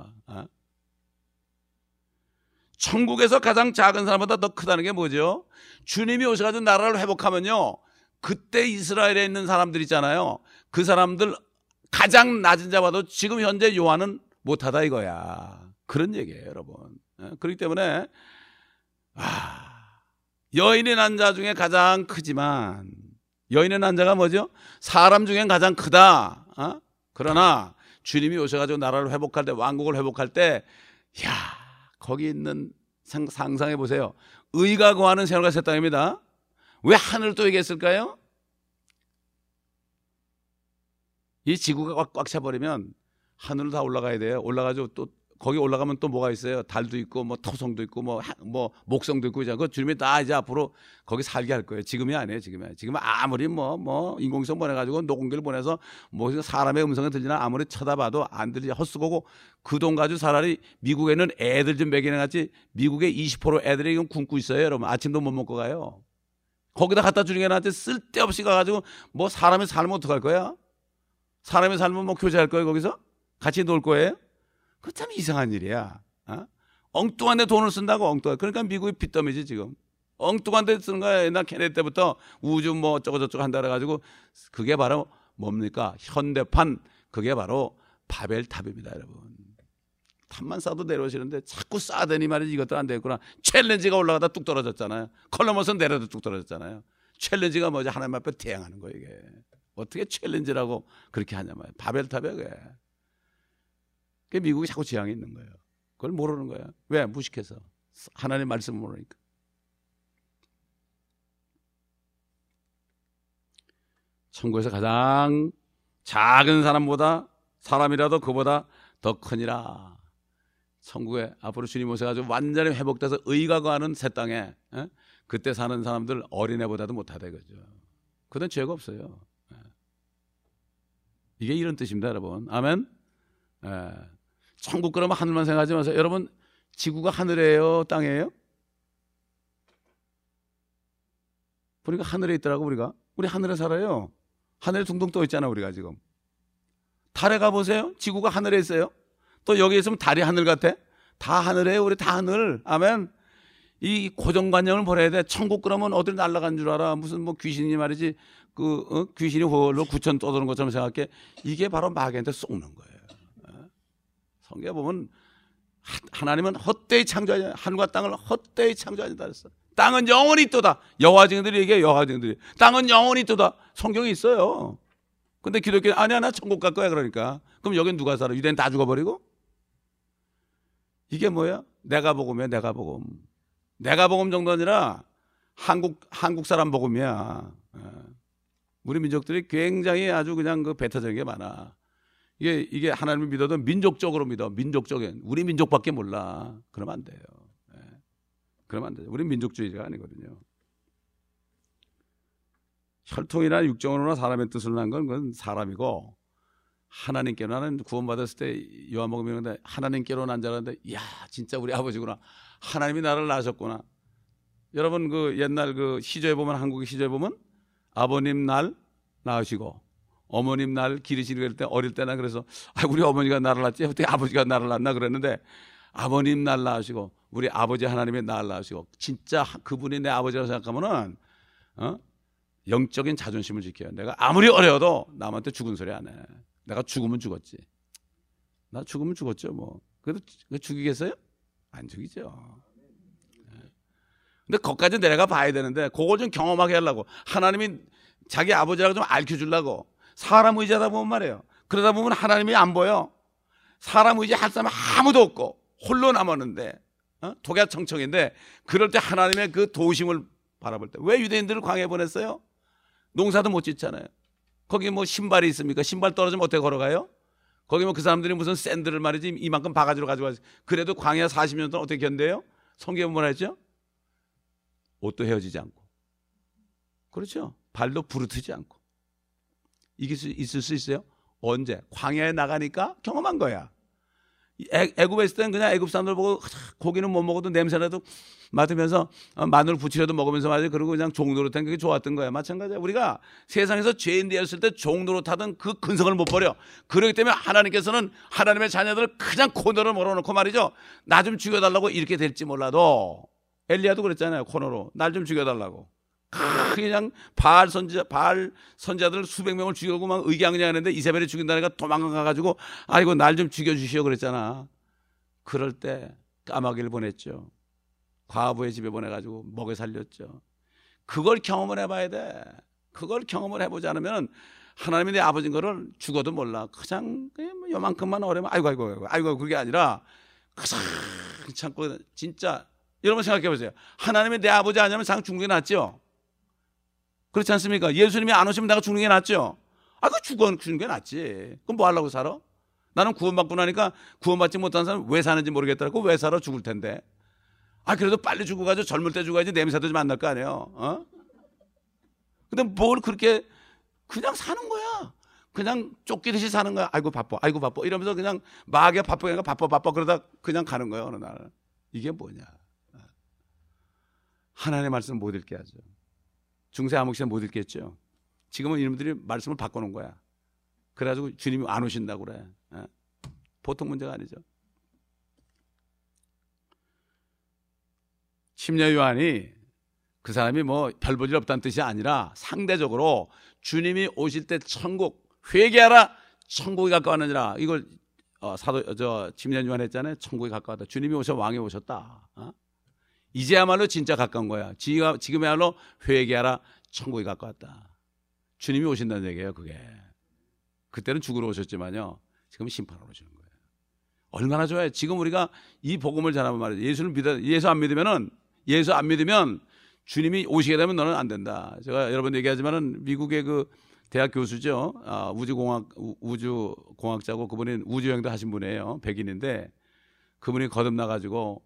천국에서 가장 작은 사람보다 더 크다는 게 뭐죠? 주님이 오셔가지고 나라를 회복하면요, 그때 이스라엘에 있는 사람들 있잖아요. 그 사람들 가장 낮은 자봐도 지금 현재 요한은 못하다 이거야. 그런 얘기예요, 여러분. 그렇기 때문에 여인의 난 자 중에 가장 크지만 여인의 난 자가 뭐죠? 사람 중엔 가장 크다. 그러나 주님이 오셔가지고 나라를 회복할 때, 왕국을 회복할 때, 거기 있는 상상해 보세요. 의가 거하는 새하늘과 새 땅입니다. 왜 하늘을 또 얘기했을까요? 이 지구가 꽉 차버리면 하늘로 다 올라가야 돼요. 올라가지고 또 거기 올라가면 또 뭐가 있어요? 달도 있고 뭐 토성도 있고 뭐 목성도 있고 그 주님이 다 이제 앞으로 거기 살게 할 거예요. 지금이 아니에요. 지금은 아무리 뭐 인공위성 보내가지고 녹음기를 보내서 뭐 사람의 음성이 들리나 아무리 쳐다봐도 안 들리지. 헛수고고 그 돈 가지고 차라리 미국에는 애들 좀 먹이는 같이 미국의 20% 애들이 지금 굶고 있어요. 여러분 아침도 못 먹고 가요. 거기다 갖다 주는 게 나한테 쓸데없이 가가지고 뭐 사람이 살면 어떡할 거야? 사람이 살면 뭐 교제할 거예요. 거기서 같이 놀 거예요. 그 참 이상한 일이야. 엉뚱한 데 돈을 쓴다고 엉뚱한. 그러니까 미국이 빚더미지 지금. 엉뚱한 데 쓰는 거야. 옛날 케네디 때부터 우주 뭐 어쩌고저쩌고 한다 그래가지고 그게 바로 뭡니까? 현대판 그게 바로 바벨탑입니다, 여러분. 탑만 쌓아도 내려오시는데 자꾸 쌓아대니 말이지 이것도 안 되겠구나. 챌린지가 올라가다 뚝 떨어졌잖아요. 컬럼버스는 내려도 뚝 떨어졌잖아요. 챌린지가 뭐지? 하나님 앞에 대항하는 거예요, 이게. 어떻게 챌린지라고 그렇게 하냐 말이야. 바벨탑이야, 그게. 미국이 자꾸 지향이 있는 거예요. 그걸 모르는 거야. 왜? 무식해서. 하나님의 말씀을 모르니까. 천국에서 가장 작은 사람보다 사람이라도 그보다 더 크니라. 천국에 앞으로 주님 오셔가지고 완전히 회복돼서 의가 거하는 새 땅에 그때 사는 사람들 어린애보다도 못하다 이거죠. 그건 죄가 없어요. 이게 이런 뜻입니다, 여러분. 아멘. 천국 그러면 하늘만 생각하지 마세요. 여러분 지구가 하늘이에요, 땅이에요? 보니까 하늘에 있더라고. 우리 하늘에 살아요. 하늘에 둥둥 떠 있잖아 우리가 지금. 달에 가보세요. 지구가 하늘에 있어요. 또 여기 있으면 달이 하늘 같아. 다 하늘이에요. 우리 다 하늘. 아멘. 이 고정관념을 버려야 돼. 천국 그러면 어딜 날아간 줄 알아. 무슨 뭐 귀신이 말이지 귀신이 홀로 구천 떠도는 것처럼 생각해. 이게 바로 마귀한테 속는 거예요. 성경에 보면 하나님은 헛되이 창조하지, 하늘과 땅을 헛되이 창조하신다 그랬어. 땅은 영원히 있도다. 여호와 증인들이 얘기해. 여호와 증인들이 땅은 영원히 있도다. 성경에 있어요. 근데 기독교는 아니야 나 천국 갈 거야 그러니까. 그럼 여긴 누가 살아? 유대인 다 죽어버리고? 이게 뭐야? 내가 복음이야. 내가 복음. 내가 복음 정도 아니라 한국 사람 복음이야. 우리 민족들이 굉장히 아주 그냥 그 배타적인 게 많아. 이게 하나님을 믿어도 민족적으로 믿어. 민족적인 우리 민족밖에 몰라. 그러면 안 돼요. 그러면 안 돼요. 우리 민족주의가 아니거든요. 혈통이나 육정으로나 사람의 뜻을 난 건 그건 사람이고, 하나님께로, 나는 구원받았을 때 요한복음 읽는데 하나님께로 난 자라는데, 이야 진짜 우리 아버지구나. 하나님이 나를 낳으셨구나. 여러분 그 옛날 그 시조에 보면, 한국의 시조에 보면 아버님 날 낳으시고 어머님 날 기르시는 때, 어릴 때나 그래서 우리 어머니가 나를 낳지 어떻게 아버지가 나를 낳나 그랬는데, 아버님 날 낳으시고 우리 아버지 하나님이 나를 낳으시고, 진짜 그분이 내 아버지라고 생각하면은 영적인 자존심을 지켜요. 내가 아무리 어려워도 남한테 죽은 소리 안 해. 내가 죽으면 죽었지. 나 죽으면 죽었죠 뭐. 그래도 죽이겠어요? 안 죽이죠. 근데 거기까지 내가 봐야 되는데, 그걸 좀 경험하게 하려고, 하나님이 자기 아버지라고 좀 알려주려고 사람 의지하다 보면 말이에요. 그러다 보면 하나님이 안 보여. 사람 의지할 사람 아무도 없고 홀로 남았는데, 독야청청인데, 그럴 때 하나님의 그 도우심을 바라볼 때, 왜 유대인들을 광야에 보냈어요? 농사도 못 짓잖아요. 거기 뭐 신발이 있습니까? 신발 떨어지면 어떻게 걸어가요? 거기 뭐 그 사람들이 무슨 샌들을 말이지 이만큼 바가지로 가지고 와서, 그래도 광야 40년 동안 어떻게 견뎌요? 성경은 뭐라 했죠? 옷도 헤어지지 않고, 그렇죠? 발도 부르트지 않고. 이게 있을 수 있어요? 언제? 광야에 나가니까 경험한 거야. 애굽에 있을 때는 그냥 애굽 사람들 보고 고기는 못 먹어도 냄새라도 맡으면서 마늘 부치려도 먹으면서 말이지, 그리고 그냥 종노릇한 그게 좋았던 거야. 마찬가지야. 우리가 세상에서 죄인 되었을 때 종노릇하던 그 근성을 못 버려. 그렇기 때문에 하나님께서는 하나님의 자녀들을 그냥 코너로 몰아놓고 말이죠, 나 좀 죽여달라고. 이렇게 될지 몰라도 엘리야도 그랬잖아요. 코너로 날 좀 죽여달라고. 그냥 바알 선지자들 수백 명을 죽이고 막 의기양양하는데, 이세벨이 죽인다니까 도망가가지고 아이고 날 좀 죽여주시오 그랬잖아. 그럴 때 까마귀를 보냈죠. 과부의 집에 보내가지고 먹여 살렸죠. 그걸 경험을 해봐야 돼. 그걸 경험을 해보지 않으면 하나님이 내 아버지인 거를 죽어도 몰라. 그냥 요만큼만 어려면 아이고 그게 아니라 그냥 참고. 진짜 여러분 생각해 보세요. 하나님이 내 아버지 아니면 상 죽는 게 낫죠. 그렇지 않습니까? 예수님이 안 오시면 내가 죽는 게 낫죠. 그 죽는 게 낫지. 그럼 뭐 하려고 살아? 나는 구원받고 나니까 구원받지 못한 사람 왜 사는지 모르겠더라고. 왜 살아? 죽을 텐데. 그래도 빨리 죽어가지고 젊을 때 죽어야지 냄새도 좀 안 날 거 아니에요. 근데 뭘 그렇게 그냥 사는 거야. 그냥 쫓기듯이 사는 거야. 아이고 바빠 이러면서 그냥 마귀가 바빠 그러다 그냥 가는 거예요. 어느 날. 이게 뭐냐. 하나님의 말씀 못 읽게 하죠. 중세 암흑시대 못 읽겠죠. 지금은 이놈들이 말씀을 바꿔놓은 거야. 그래가지고 주님이 안 오신다고 그래. 보통 문제가 아니죠. 침례 요한이 그 사람이 뭐 별 볼 일 없다는 뜻이 아니라, 상대적으로 주님이 오실 때 천국 회개하라, 천국이 가까웠느니라. 이걸 침례 요한 했잖아요. 천국이 가까웠다. 주님이 오셔 왕이 오셨다. 이제야말로 진짜 가까운 거야. 지금야말로 회개하라, 천국이 가까웠다. 주님이 오신다는 얘기예요. 그게 그때는 죽으러 오셨지만요, 지금 심판하러 오시는 거예요. 얼마나 좋아요. 지금 우리가 이 복음을 전하면 말이죠, 예수 안 믿으면 주님이 오시게 되면 너는 안 된다. 제가 여러 번 얘기하지만은 미국의 그 대학 교수죠. 우주공학자고, 그분이 우주여행도 하신 분이에요. 백인인데 그분이 거듭나가지고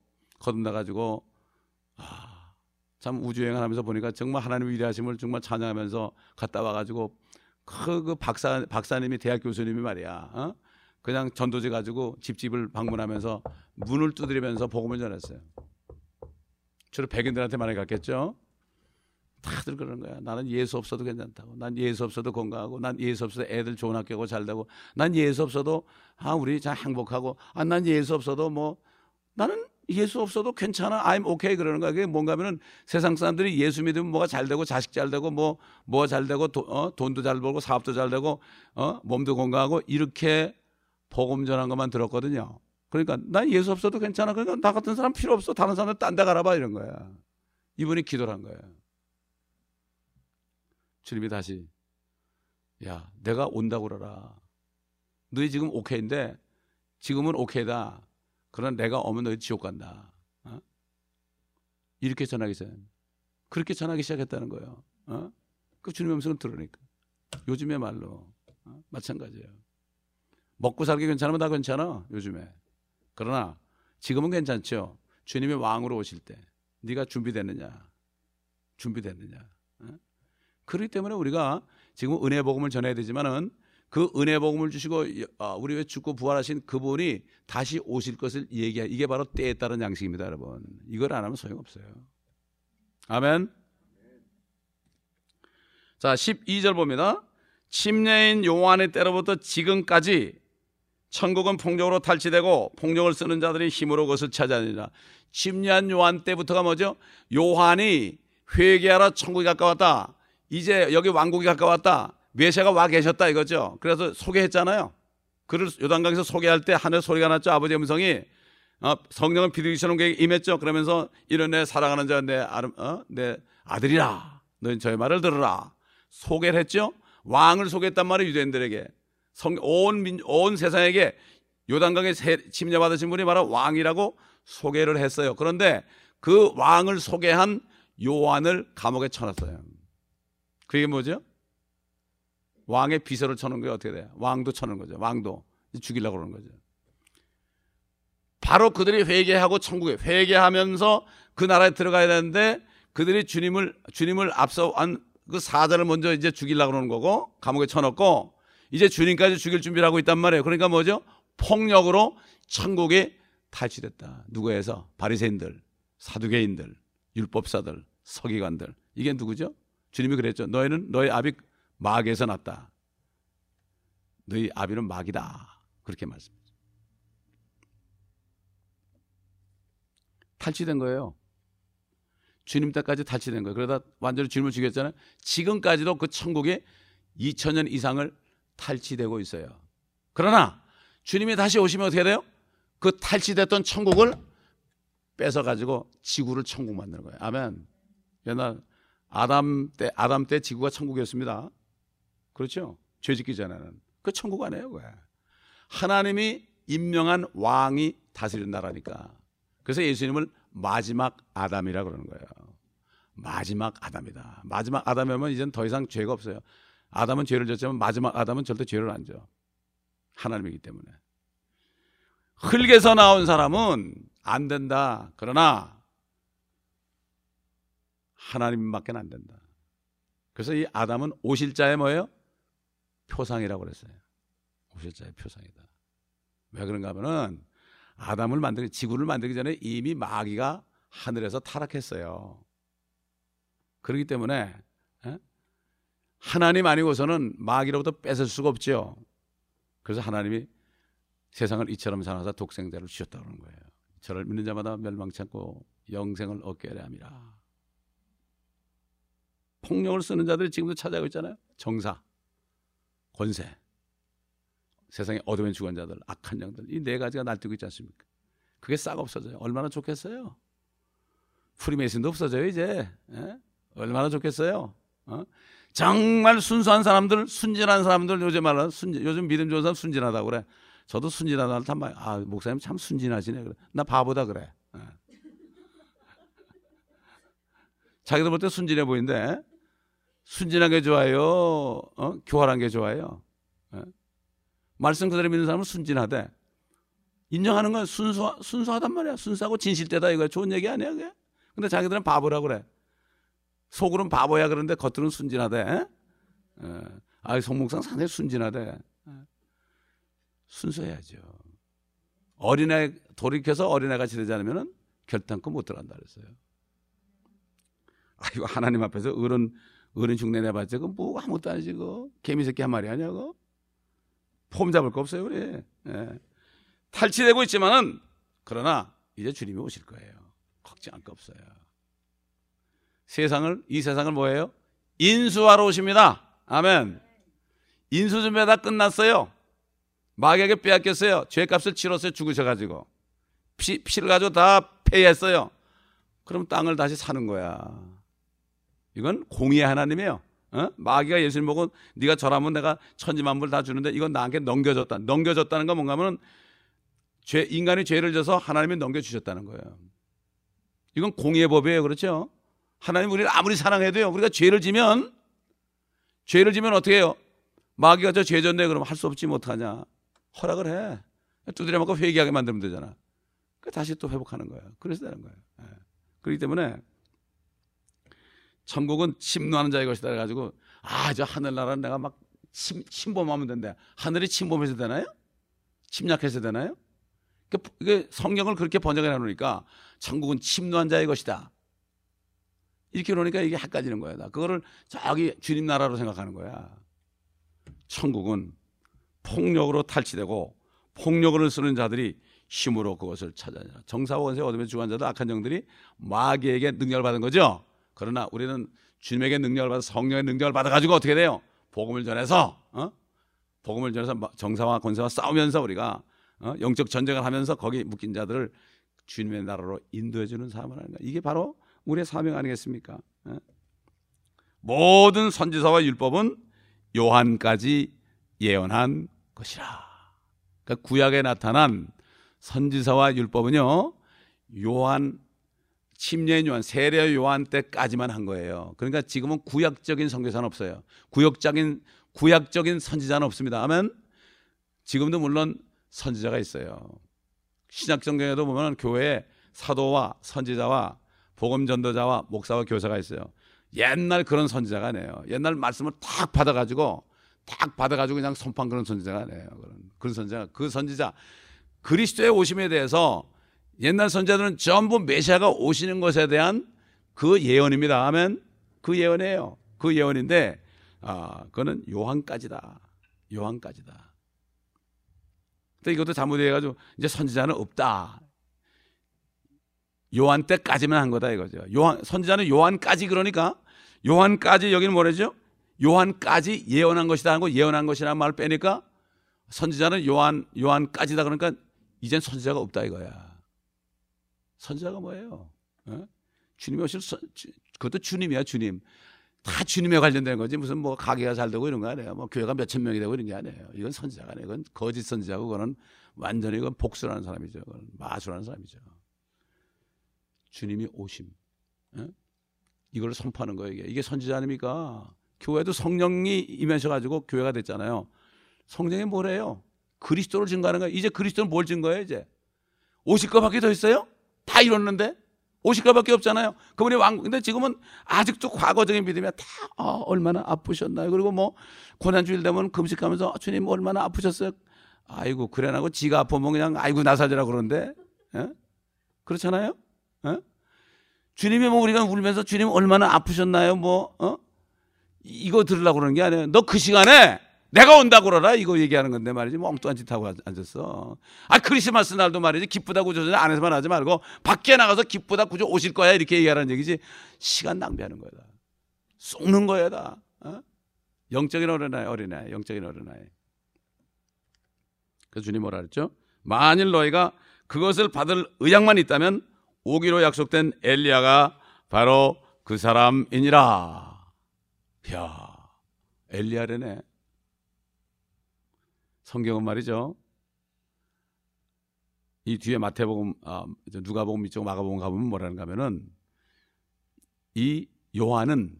참 우주여행을 하면서 보니까 정말 하나님의 위대하심을 정말 찬양하면서 갔다 와가지고 그 박사님이, 대학 교수님이 말이야, 그냥 전도지 가지고 집집을 방문하면서 문을 두드리면서 복음을 전했어요. 주로 백인들한테 많이 갔겠죠. 다들 그러는 거야. 나는 예수 없어도 괜찮다고. 난 예수 없어도 건강하고, 난 예수 없어도 애들 좋은 학교 가고 잘 되고, 난 예수 없어도 우리 잘 행복하고, 난 예수 없어도 나는 예수 없어도 괜찮아. I'm okay 그러는 거야. 그게 뭔가 하면은 세상 사람들이 예수 믿으면 뭐가 잘 되고, 자식 잘 되고, 뭐가 잘 되고, 돈도 잘 벌고, 사업도 잘 되고, 몸도 건강하고, 이렇게 복음 전한 것만 들었거든요. 그러니까 난 예수 없어도 괜찮아. 그러니까 나 같은 사람 필요 없어. 다른 사람들 딴 데 가라봐 이런 거야. 이분이 기도를 한 거야. 주님이 다시, 야, 내가 온다고 그러라. 너희 지금 오케이인데, 지금은 오케이다. 그러나 내가 오면 너희 지옥 간다. 이렇게 전하기 시작. 그렇게 전하기 시작했다는 거예요. 그 주님의 음성을 들으니까. 요즘의 말로 마찬가지예요. 먹고 살기 괜찮으면 다 괜찮아 요즘에. 그러나 지금은 괜찮죠. 주님이 왕으로 오실 때 네가 준비됐느냐. 그렇기 때문에 우리가 지금 은혜 복음을 전해야 되지만은 그 은혜 복음을 주시고 우리 왜 죽고 부활하신 그분이 다시 오실 것을 얘기해. 이게 바로 때에 따른 양식입니다, 여러분. 이걸 안 하면 소용없어요. 아멘. 자, 12절 봅니다. 침례인 요한의 때로부터 지금까지 천국은 폭력으로 탈취되고 폭력을 쓰는 자들이 힘으로 그것을 차지하느니라. 침례한 요한 때부터가 뭐죠? 요한이 회개하라, 천국이 가까웠다. 이제 여기 왕국이 가까웠다. 메시아가 와 계셨다 이거죠. 그래서 소개했잖아요. 그를 요단강에서 소개할 때 하늘 소리가 났죠. 아버지의 음성이 성령은 비둘기처럼 그에게 임했죠. 그러면서 이런 내 사랑하는 자 내 아들이라. 너희 저의 말을 들으라. 소개를 했죠. 왕을 소개했단 말이에요. 유대인들에게. 온 세상에게 요단강에 침례받으신 분이 바로 왕이라고 소개를 했어요. 그런데 그 왕을 소개한 요한을 감옥에 쳐놨어요. 그게 뭐죠? 왕의 비서를 쳐놓은 게 어떻게 돼요? 왕도 쳐놓은 거죠. 왕도 죽이려고 그러는 거죠. 바로 그들이 회개하고 천국에 회개하면서 그 나라에 들어가야 되는데 그들이 주님을 앞서한 그 사자를 먼저 이제 죽이려고 그러는 거고 감옥에 쳐놓고 이제 주님까지 죽일 준비를 하고 있단 말이에요. 그러니까 뭐죠? 폭력으로 천국에 탈취됐다. 누구에서? 바리새인들, 사두개인들, 율법사들, 서기관들. 이게 누구죠? 주님이 그랬죠. 너희는 너희 아비 마귀에서 났다. 너희 아비는 마귀다. 그렇게 말씀했죠. 탈취된 거예요. 주님 때까지 탈취된 거예요. 그러다 완전히 주님을 죽였잖아요. 지금까지도 그 천국에 2000년 이상을 탈취되고 있어요. 그러나 주님이 다시 오시면 어떻게 돼요? 그 탈취됐던 천국을 뺏어가지고 지구를 천국 만드는 거예요. 아멘. 옛날 아담 때 지구가 천국이었습니다. 그렇죠? 죄 짓기 전에는. 그 천국 아니에요. 그게. 하나님이 임명한 왕이 다스리는 나라니까. 그래서 예수님을 마지막 아담이라고 그러는 거예요. 마지막 아담이다. 마지막 아담이면 이제는 더 이상 죄가 없어요. 아담은 죄를 졌지만 마지막 아담은 절대 죄를 안 져. 하나님이기 때문에. 흙에서 나온 사람은 안 된다. 그러나 하나님밖에 안 된다. 그래서 이 아담은 오실 자의 뭐예요? 표상이라고 그랬어요. 오실 자의 표상이다. 왜 그런가 하면은 지구를 만들기 전에 이미 마귀가 하늘에서 타락했어요. 그렇기 때문에 하나님 아니고서는 마귀로부터 뺏을 수가 없죠. 그래서 하나님이 세상을 이처럼 사랑하사 독생자를 주셨다고 하는 거예요. 저를 믿는 자마다 멸망치 않고 영생을 얻게 하려 함이라. 폭력을 쓰는 자들이 지금도 찾아오고 있잖아요. 정사, 권세, 세상에 어둠의 주관자들, 악한 영들, 이 네 가지가 날뛰고 있지 않습니까? 그게 싹 없어져요. 얼마나 좋겠어요. 프리메이슨도 없어져요 이제. 얼마나 좋겠어요. 정말 순수한 사람들, 순진한 사람들, 요즘 믿음 좋은 사람 순진하다고 그래. 저도 순진하다 참 목사님 참 순진하시네. 그래. 나 바보다 그래. 자기들 볼 때 순진해 보이는데 순진한 게 좋아요? 교활한 게 좋아요? 말씀 그대로 믿는 사람은 순진하대. 인정하는 건 순수하단 말이야. 순수하고 진실되다 이거야. 좋은 얘기 아니야 그게? 근데 자기들은 바보라고 그래. 속으로는 바보야 그러는데 겉으로는 순진하대. 송목상 상당히 순진하대. 순수해야죠. 어린애 돌이켜서 어린애같이 되지 않으면 결단코 못 들어간다 그랬어요. 이거 하나님 앞에서 어른 흉내 내봤자 그거 뭐 아무것도 아니지. 그거 개미새끼 한 마리 아니야. 폼 잡을 거 없어요 우리. 탈취되고 있지만은 그러나 이제 주님이 오실 거예요. 걱정할 거 없어요. 이 세상을 뭐예요? 인수하러 오십니다. 아멘. 인수 준비 다 끝났어요. 마귀에게 빼앗겼어요. 죄값을 치렀어요. 죽으셔가지고 피를 가지고 다 폐했어요. 그럼 땅을 다시 사는 거야. 이건 공의의 하나님이에요. 마귀가 예수님 보고 네가 절하면 내가 천지만물 다 주는데 이건 나한테 넘겨줬다. 넘겨줬다는 건 뭔가 하면 인간이 죄를 져서 하나님이 넘겨주셨다는 거예요. 이건 공의의 법이에요. 그렇죠? 하나님 우리를 아무리 사랑해도요, 우리가 죄를 지면 어떻게 해요? 마귀가 저 죄 졌네 그러면 할 수 없지, 뭐 어떡하냐. 허락을 해. 두드려 맞고 회개하게 만들면 되잖아. 다시 또 회복하는 거예요. 그래서 되는 거예요. 그렇기 때문에 천국은 침노하는 자의 것이다 해가지고 저 하늘나라는 내가 막 침범하면 된대. 하늘이 침범해서 되나요? 침략해서 되나요? 이게 성경을 그렇게 번역해 놓으니까 천국은 침노한 자의 것이다. 이렇게 놓으니까 이게 헷갈리는 거야. 그거를 저기 주님 나라로 생각하는 거야. 천국은 폭력으로 탈취되고 폭력을 쓰는 자들이 힘으로 그것을 찾아내라. 정사와 권세 얻으면 주관 자들 악한 영들이 마귀에게 능력을 받은 거죠. 그러나 우리는 주님에게 능력을 받아 성령의 능력을 받아가지고 어떻게 돼요? 복음을 전해서 정사와 권세와 싸우면서 우리가 영적 전쟁을 하면서 거기 묶인 자들을 주님의 나라로 인도해 주는 사람을 하는 거야. 이게 바로 우리의 사명 아니겠습니까? 모든 선지서와 율법은 요한까지 예언한 것이라. 그러니까 구약에 나타난 선지서와 율법은요, 요한, 침례 요한, 세례 요한 때까지만 한 거예요. 그러니까 지금은 구약적인 선교사는 없어요. 구약적인 선지자는 없습니다. 아멘. 지금도 물론 선지자가 있어요. 신약 성경에도 보면 교회에 사도와 선지자와 복음 전도자와 목사와 교사가 있어요. 옛날 그런 선지자가 아니에요. 옛날 말씀을 딱 받아가지고 그냥 선포한 그런 선지자가 아니에요. 그 선지자 그리스도의 오심에 대해서 옛날 선지자들은 전부 메시아가 오시는 것에 대한 그 예언입니다. 아멘. 그 예언이에요. 그 예언인데 그거는 요한까지다. 근데 이것도 잘못해가지고 이제 선지자는 없다. 요한 때까지만 한 거다 이거죠. 선지자는 요한까지, 그러니까 요한까지, 여기는 뭐라죠? 요한까지 예언한 것이다 하고 예언한 것이라는 말을 빼니까 선지자는 요한까지다. 그러니까 이젠 선지자가 없다 이거야. 선지자가 뭐예요? 주님이 오실 그것도 주님이야. 주님. 다 주님에 관련된 거지. 무슨 뭐 가게가 잘 되고 이런 거 아니에요. 뭐 교회가 몇천 명이 되고 이런 게 아니에요. 이건 선지자가 아니에요. 이건 거짓 선지자고, 그거는 완전히 이건 복수라는 사람이죠. 그건 마술하는 사람이죠. 주님이 오심, 이걸 선포하는 거예요. 이게 선지자 아닙니까? 교회도 성령이 임하셔가지고 교회가 됐잖아요. 성령이 뭐래요? 그리스도를 증거하는 거예요. 이제 그리스도는 뭘 증거해요? 이제 오실 것밖에 더 있어요? 다 이뤘는데 오실 것밖에 없잖아요. 그분이 왕. 근데 지금은 아직도 과거적인 믿음이야. 다 얼마나 아프셨나요? 그리고 뭐 고난주일 되면 금식하면서 주님 얼마나 아프셨어요? 아이고 그래 나고 지가 아프면 그냥 아이고 나살이라 그러는데, 그렇잖아요? 주님이 뭐 우리가 울면서 주님 얼마나 아프셨나요? 이거 들으려고 그러는 게 아니에요. 너 그 시간에 내가 온다고 그러라 이거 얘기하는 건데 말이지. 뭐 엉뚱한 짓 하고 앉았어. 크리스마스 날도 말이지 기쁘다 구조 안에서만 하지 말고 밖에 나가서 기쁘다 구조 오실 거야 이렇게 얘기하라는 얘기지. 시간 낭비하는 거야. 속는 거야 다. 영적인 어린아이. 영적인 어린아이. 그래서 주님 뭐라 그랬죠? 만일 너희가 그것을 받을 의향만 있다면 오기로 약속된 엘리야가 바로 그 사람이니라. 이야, 엘리야래네. 성경은 말이죠. 이 뒤에 마태복음, 누가복음 이쪽 마가복음 가보면 뭐라는가 하면은 이 요한은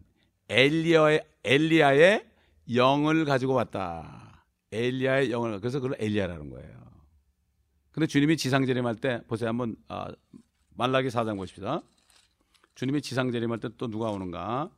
엘리야의 영을 가지고 왔다. 엘리야의 영을, 그래서 그걸 엘리야라는 거예요. 근데 주님이 지상재림할 때 보세요. 한번 말라기 4장 보십시다. 주님이 지상재림할 때 또 누가 오는가?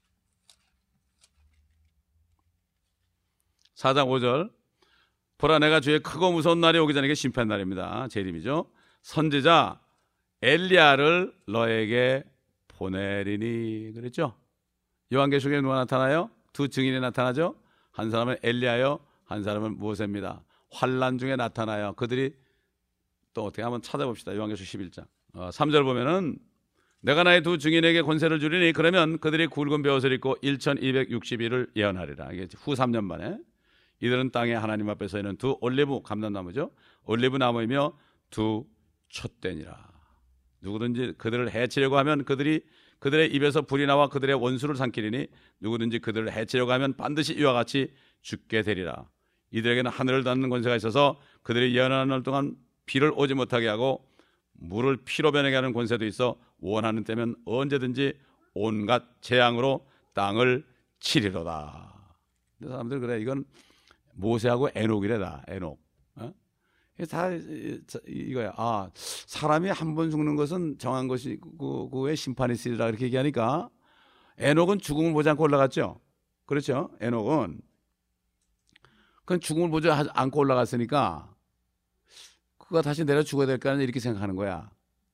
4장 5절. 보라 내가 주의 크고 무서운 날이 오기 전에, 이게 심판 날입니다. 재림이죠. 선지자 엘리야를 너에게 보내리니 그랬죠. 요한계시록에 누가 나타나요? 두 증인이 나타나죠. 한 사람은 엘리야요, 한 사람은 모세입니다. 환난 중에 나타나요. 그들이 또 어떻게 한번 찾아봅시다. 요한계시록 11장 3절 보면은 내가 나의 두 증인에게 권세를 주리니 그러면 그들이 굵은 벼옷을 입고 1260일을 예언하리라. 이게 후 3년 만에. 이들은 땅에 하나님 앞에 서 있는 두 올리브 감람나무죠. 올리브 나무이며 두 촛대니라. 누구든지 그들을 해치려고 하면 그들의 입에서 불이 나와 그들의 원수를 삼키리니 누구든지 그들을 해치려고 하면 반드시 이와 같이 죽게 되리라. 이들에게는 하늘을 닫는 권세가 있어서 그들이 예언하는 날 동안 비를 오지 못하게 하고 물을 피로 변하게 하는 권세도 있어 원하는 때면 언제든지 온갖 재앙으로 땅을 치리로다. 사람들 그래, 이건 모세하고 에녹이래다. 에녹. 다 이거야. 아, 사람이 한 번 죽는 것은 정한 것이 그의 심판이 있으리라 이렇게 얘기하니까 에녹은 죽음을 보지 않고 올라갔죠. 그렇죠? 에녹은 그건 죽음을 보지 않고 올라갔으니까 그가 다시 내려 죽어야 될까 이렇게 생각하는 거야.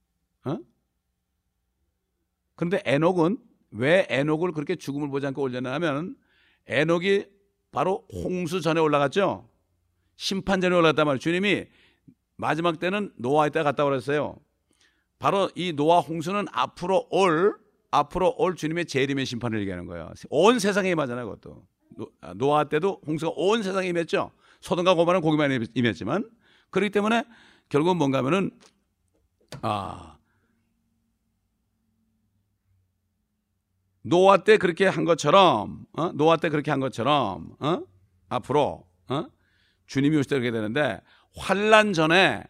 그런데 에녹은 왜 에녹을 그렇게 죽음을 보지 않고 올려냐면 에녹이 바로 홍수 전에 올라갔죠. 심판 전에 올라갔단 말이에요. 주님이 마지막 때는 노아 때 갔다 오랬어요. 바로 이 노아 홍수는 앞으로 올 주님의 재림의 심판을 얘기하는 거예요. 온 세상에 임하잖아요. 그것도 노아 때도 홍수가 온 세상에 임했죠. 소돔과 고모라는 거기만 임했지만, 그렇기 때문에 결국은 뭔가 하면은 노아 때 그렇게 한 것처럼 앞으로 주님이 오실 때 그렇게 되는데, 환난 전에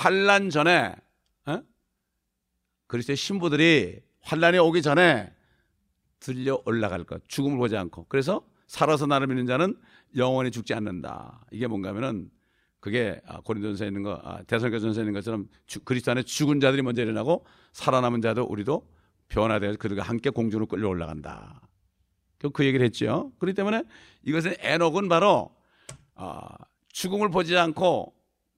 그리스도의 신부들이 환난이 오기 전에 들려 올라갈 것, 죽음을 보지 않고. 그래서 살아서 나를 믿는 자는 영원히 죽지 않는다. 이게 뭔가 하면은 그게 고린도전서에 있는 거, 데살로니가전서에 있는 것처럼 그리스도 안에 죽은 자들이 먼저 일어나고 살아남은 자도 우리도 변화되어서 그들과 함께 공주로 끌려 올라간다. 그 얘기를 했죠. 그렇기 때문에 이것은 에녹은 바로 죽음을 보지 않고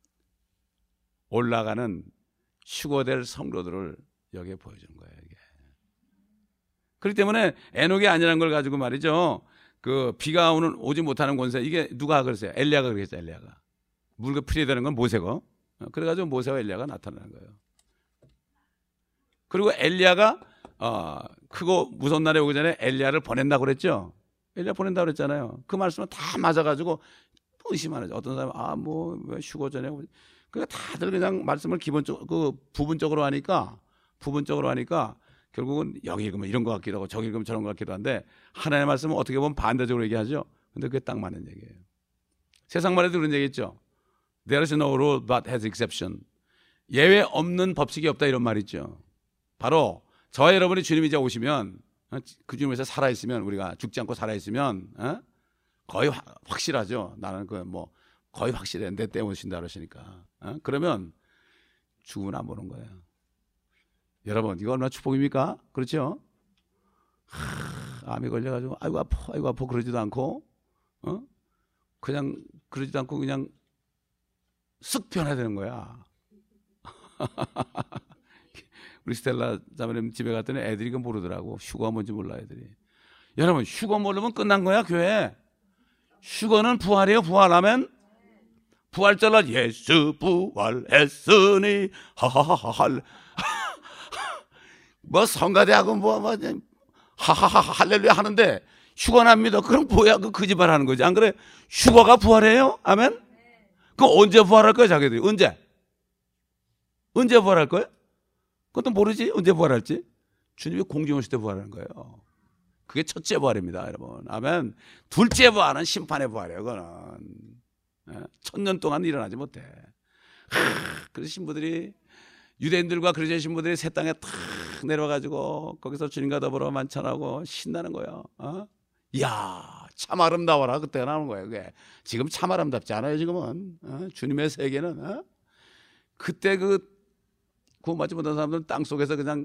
올라가는 휴거될 성도들을 여기에 보여주는 거예요. 이게. 그렇기 때문에 에녹이 아니라는 걸 가지고 말이죠. 그 비가 오지 못하는 권세, 이게 누가 그랬어요? 엘리야가 그랬죠. 엘리야가. 물과 풀이 되는 건 모세고. 그래가지고 모세와 엘리야가 나타나는 거예요. 그리고 엘리야가 크고 무서운 날에 오기 전에 엘리야를 보낸다고 그랬죠. 엘리야 보낸다고 그랬잖아요. 그 말씀은 다 맞아가지고 의심하는 거죠. 어떤 사람은 왜 휴거 전에 그러니까 다들 그냥 말씀을 부분적으로 하니까 결국은 여기 읽으면 이런 것 같기도 하고 저기 읽으면 저런 것 같기도 한데, 하나님의 말씀은 어떻게 보면 반대적으로 얘기하죠. 근데 그게 딱 맞는 얘기예요. 세상만 해도 그런 얘기 있죠. There is no rule but has exception. 예외 없는 법칙이 없다, 이런 말 있죠. 바로 저와 여러분이 주님이 이제 오시면, 그 주님에서 살아있으면, 우리가 죽지 않고 살아있으면 거의 확실하죠. 나는 거의 확실해. 내 때문에 오신다 그러시니까. 그러면 죽음은 안 보는 거예요. 여러분, 이거 얼마나 축복입니까? 그렇죠? 암이 걸려가지고 아이고 아파 그러지도 않고 그냥 그러지도 않고 그냥 쓱 변화되는 거야. 우리 스텔라 자매님 집에 갔더니 애들이 그 모르더라고. 휴거가 뭔지 몰라, 애들이. 여러분, 휴거 모르면 끝난 거야, 교회. 휴거는 부활이에요. 부활하면 부활절날 예수 부활했으니 하하하하 성가대하고 하하하 할렐루야 하는데 휴거납니다. 그럼 뭐야, 그 거짓말 하는 거지. 안 그래? 휴거가 부활해요? 아멘? 그럼 언제 부활할 거야, 자기들이? 언제 부활할 거야? 그것도 모르지, 언제 부활할지. 주님이 공중 오실 때 부활하는 거예요. 그게 첫째 부활입니다, 여러분. 아멘. 둘째 부활은 심판의 부활이에요. 그거는 천년 동안 일어나지 못해. 그래서 신부들이, 유대인들과 그리스도의 신부들이 새 땅에 탁 내려와가지고 거기서 주님과 더불어 만찬하고 신나는 거예요. 이야, 참 아름다워라. 그때가 나오는 거예요. 그게 지금 참 아름답지 않아요, 지금은. 주님의 세계는. 그때 구원받지 못한 사람들은 땅 속에서 그냥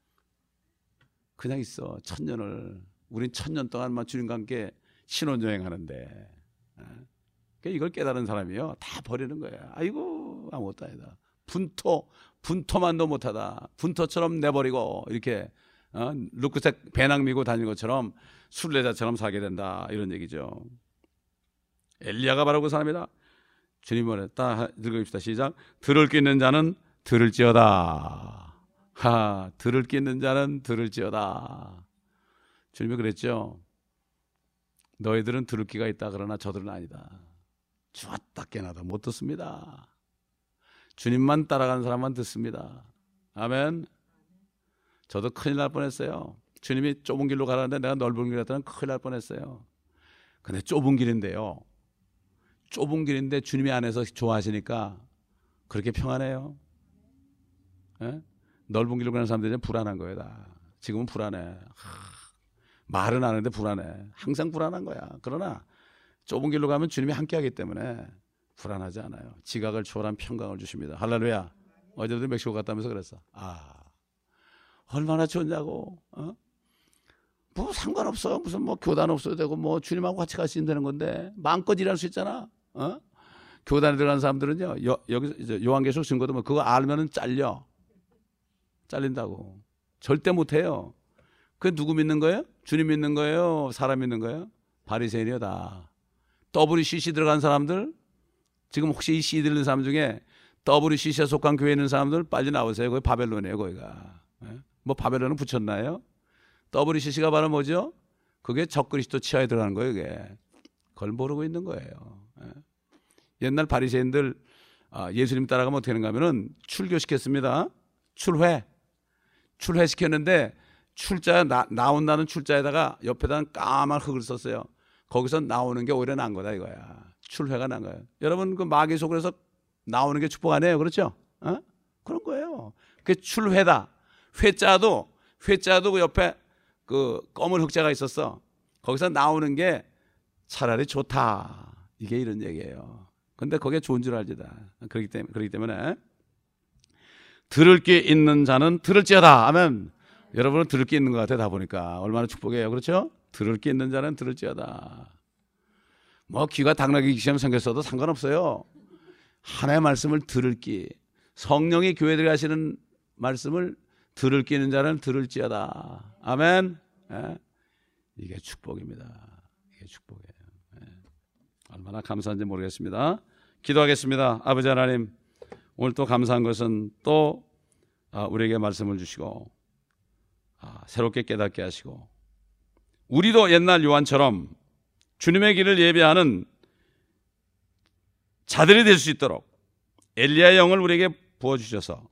있어. 천년을. 우린 천년 동안만 주님과 함께 신혼여행하는데, 이걸 깨달은 사람이요, 다 버리는 거야. 아이고, 아무것도 아니다. 분토만도 못하다. 분토처럼 내버리고 이렇게 루크색 배낭 미고 다니는 것처럼 순례자처럼 살게 된다, 이런 얘기죠. 엘리야가 바로 그 사람이다. 주님 말에 딱 읽어봅시다. 시작. 들을 게 있는 자는 들을지어다. 들을 게 있는 자는 들을지어다. 주님이 그랬죠. 너희들은 들을 기가 있다. 그러나 저들은 아니다. 주었다 깨나도 못 듣습니다. 주님만 따라가는 사람만 듣습니다. 아멘. 저도 큰일 날 뻔했어요. 주님이 좁은 길로 가라는데 내가 넓은 길로 갔다면 큰일 날 뻔했어요. 근데 좁은 길인데요, 좁은 길인데 주님이 안에서 좋아하시니까 그렇게 평안해요. 넓은 길로 가는 사람들이 불안한 거예요. 다. 지금은 불안해. 말은 안 하는데 불안해. 항상 불안한 거야. 그러나 좁은 길로 가면 주님이 함께하기 때문에 불안하지 않아요. 지각을 초월한 평강을 주십니다. 할렐루야. 어제도 멕시코 갔다면서 그랬어. 얼마나 좋냐고. 뭐 상관없어. 무슨 뭐 교단 없어도 되고 뭐 주님하고 같이 갈 수 있는 건데 마음껏 일할 수 있잖아. 교단에 들어간 사람들은요. 여기 요한계시록 증거도 뭐 그거 알면은 잘린다고. 절대 못해요. 그게 누구 믿는 거예요? 주님 믿는 거예요? 사람 믿는 거예요? 바리새인이요 다. WCC 들어간 사람들, 지금 혹시 이 C 들는 사람 중에 WCC에 속한 교회에 있는 사람들 빨리 나오세요. 거기 바벨론이에요 거기가. 뭐 바벨론은 붙였나요? WCC가 바로 뭐죠? 그게 적그리스도 치하에 들어가는 거예요. 그게. 그걸 모르고 있는 거예요. 옛날 바리새인들 예수님 따라가면 어떻게 하는가 하면은 출교시켰습니다. 출회시켰는데 출자 나온다는 출자에다가 옆에다 까만 흙을 썼어요. 거기서 나오는 게 오히려 난 거다 이거야. 출회가 난 거예요. 여러분 그 마귀 속에서 나오는 게 축복 아니에요, 그렇죠? 그런 거예요. 그게 출회다. 회자도 그 옆에 그 검은 흑자가 있었어. 거기서 나오는 게 차라리 좋다. 이게 이런 얘기예요. 근데 그게 좋은 줄 알지다. 그렇기 때문에 들을 게 있는 자는 들을지어다. 아멘. 여러분은 들을 게 있는 것 같아 다 보니까 얼마나 축복이에요, 그렇죠? 들을 게 있는 자는 들을지어다. 뭐 귀가 당나귀 귀처럼 생겼어도 상관없어요. 하나님의 말씀을 들을 기, 성령이 교회 들어가시는 말씀을 들을 게 있는 자는 들을지어다. 아멘. 이게 축복입니다. 이게 축복이에요. 얼마나 감사한지 모르겠습니다. 기도하겠습니다. 아버지 하나님, 오늘 또 감사한 것은 또 우리에게 말씀을 주시고 새롭게 깨닫게 하시고 우리도 옛날 요한처럼 주님의 길을 예배하는 자들이 될 수 있도록 엘리야의 영을 우리에게 부어주셔서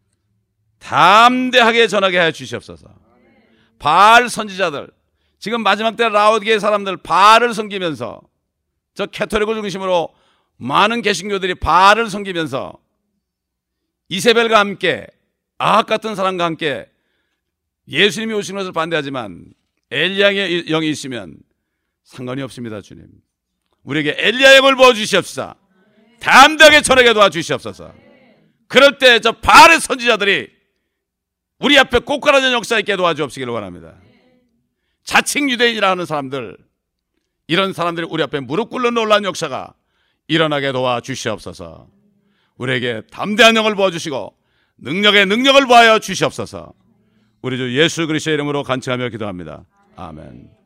담대하게 전하게 하여 주시옵소서. 바알 선지자들, 지금 마지막 때 라오디게 사람들 바알을 섬기면서, 저 캐토릭을 중심으로 많은 개신교들이 바알을 섬기면서 이세벨과 함께 아합 같은 사람과 함께 예수님이 오시는 것을 반대하지만 엘리야의 영이 있으면 상관이 없습니다. 주님, 우리에게 엘리야의 영을 부어주시옵소서. 담대하게 전하게 도와주시옵소서. 그럴 때 저 바알의 선지자들이 우리 앞에 꼬꾸라진 역사 있게 도와주옵시기를 원합니다. 자칭 유대인이라 하는 사람들, 이런 사람들이 우리 앞에 무릎 꿇는 놀라운 역사가 일어나게 도와주시옵소서. 우리에게 담대한 영을 부어주시고 능력의 능력을 부하여 주시옵소서. 우리 주 예수 그리스도의 이름으로 간청하며 기도합니다. 아멘.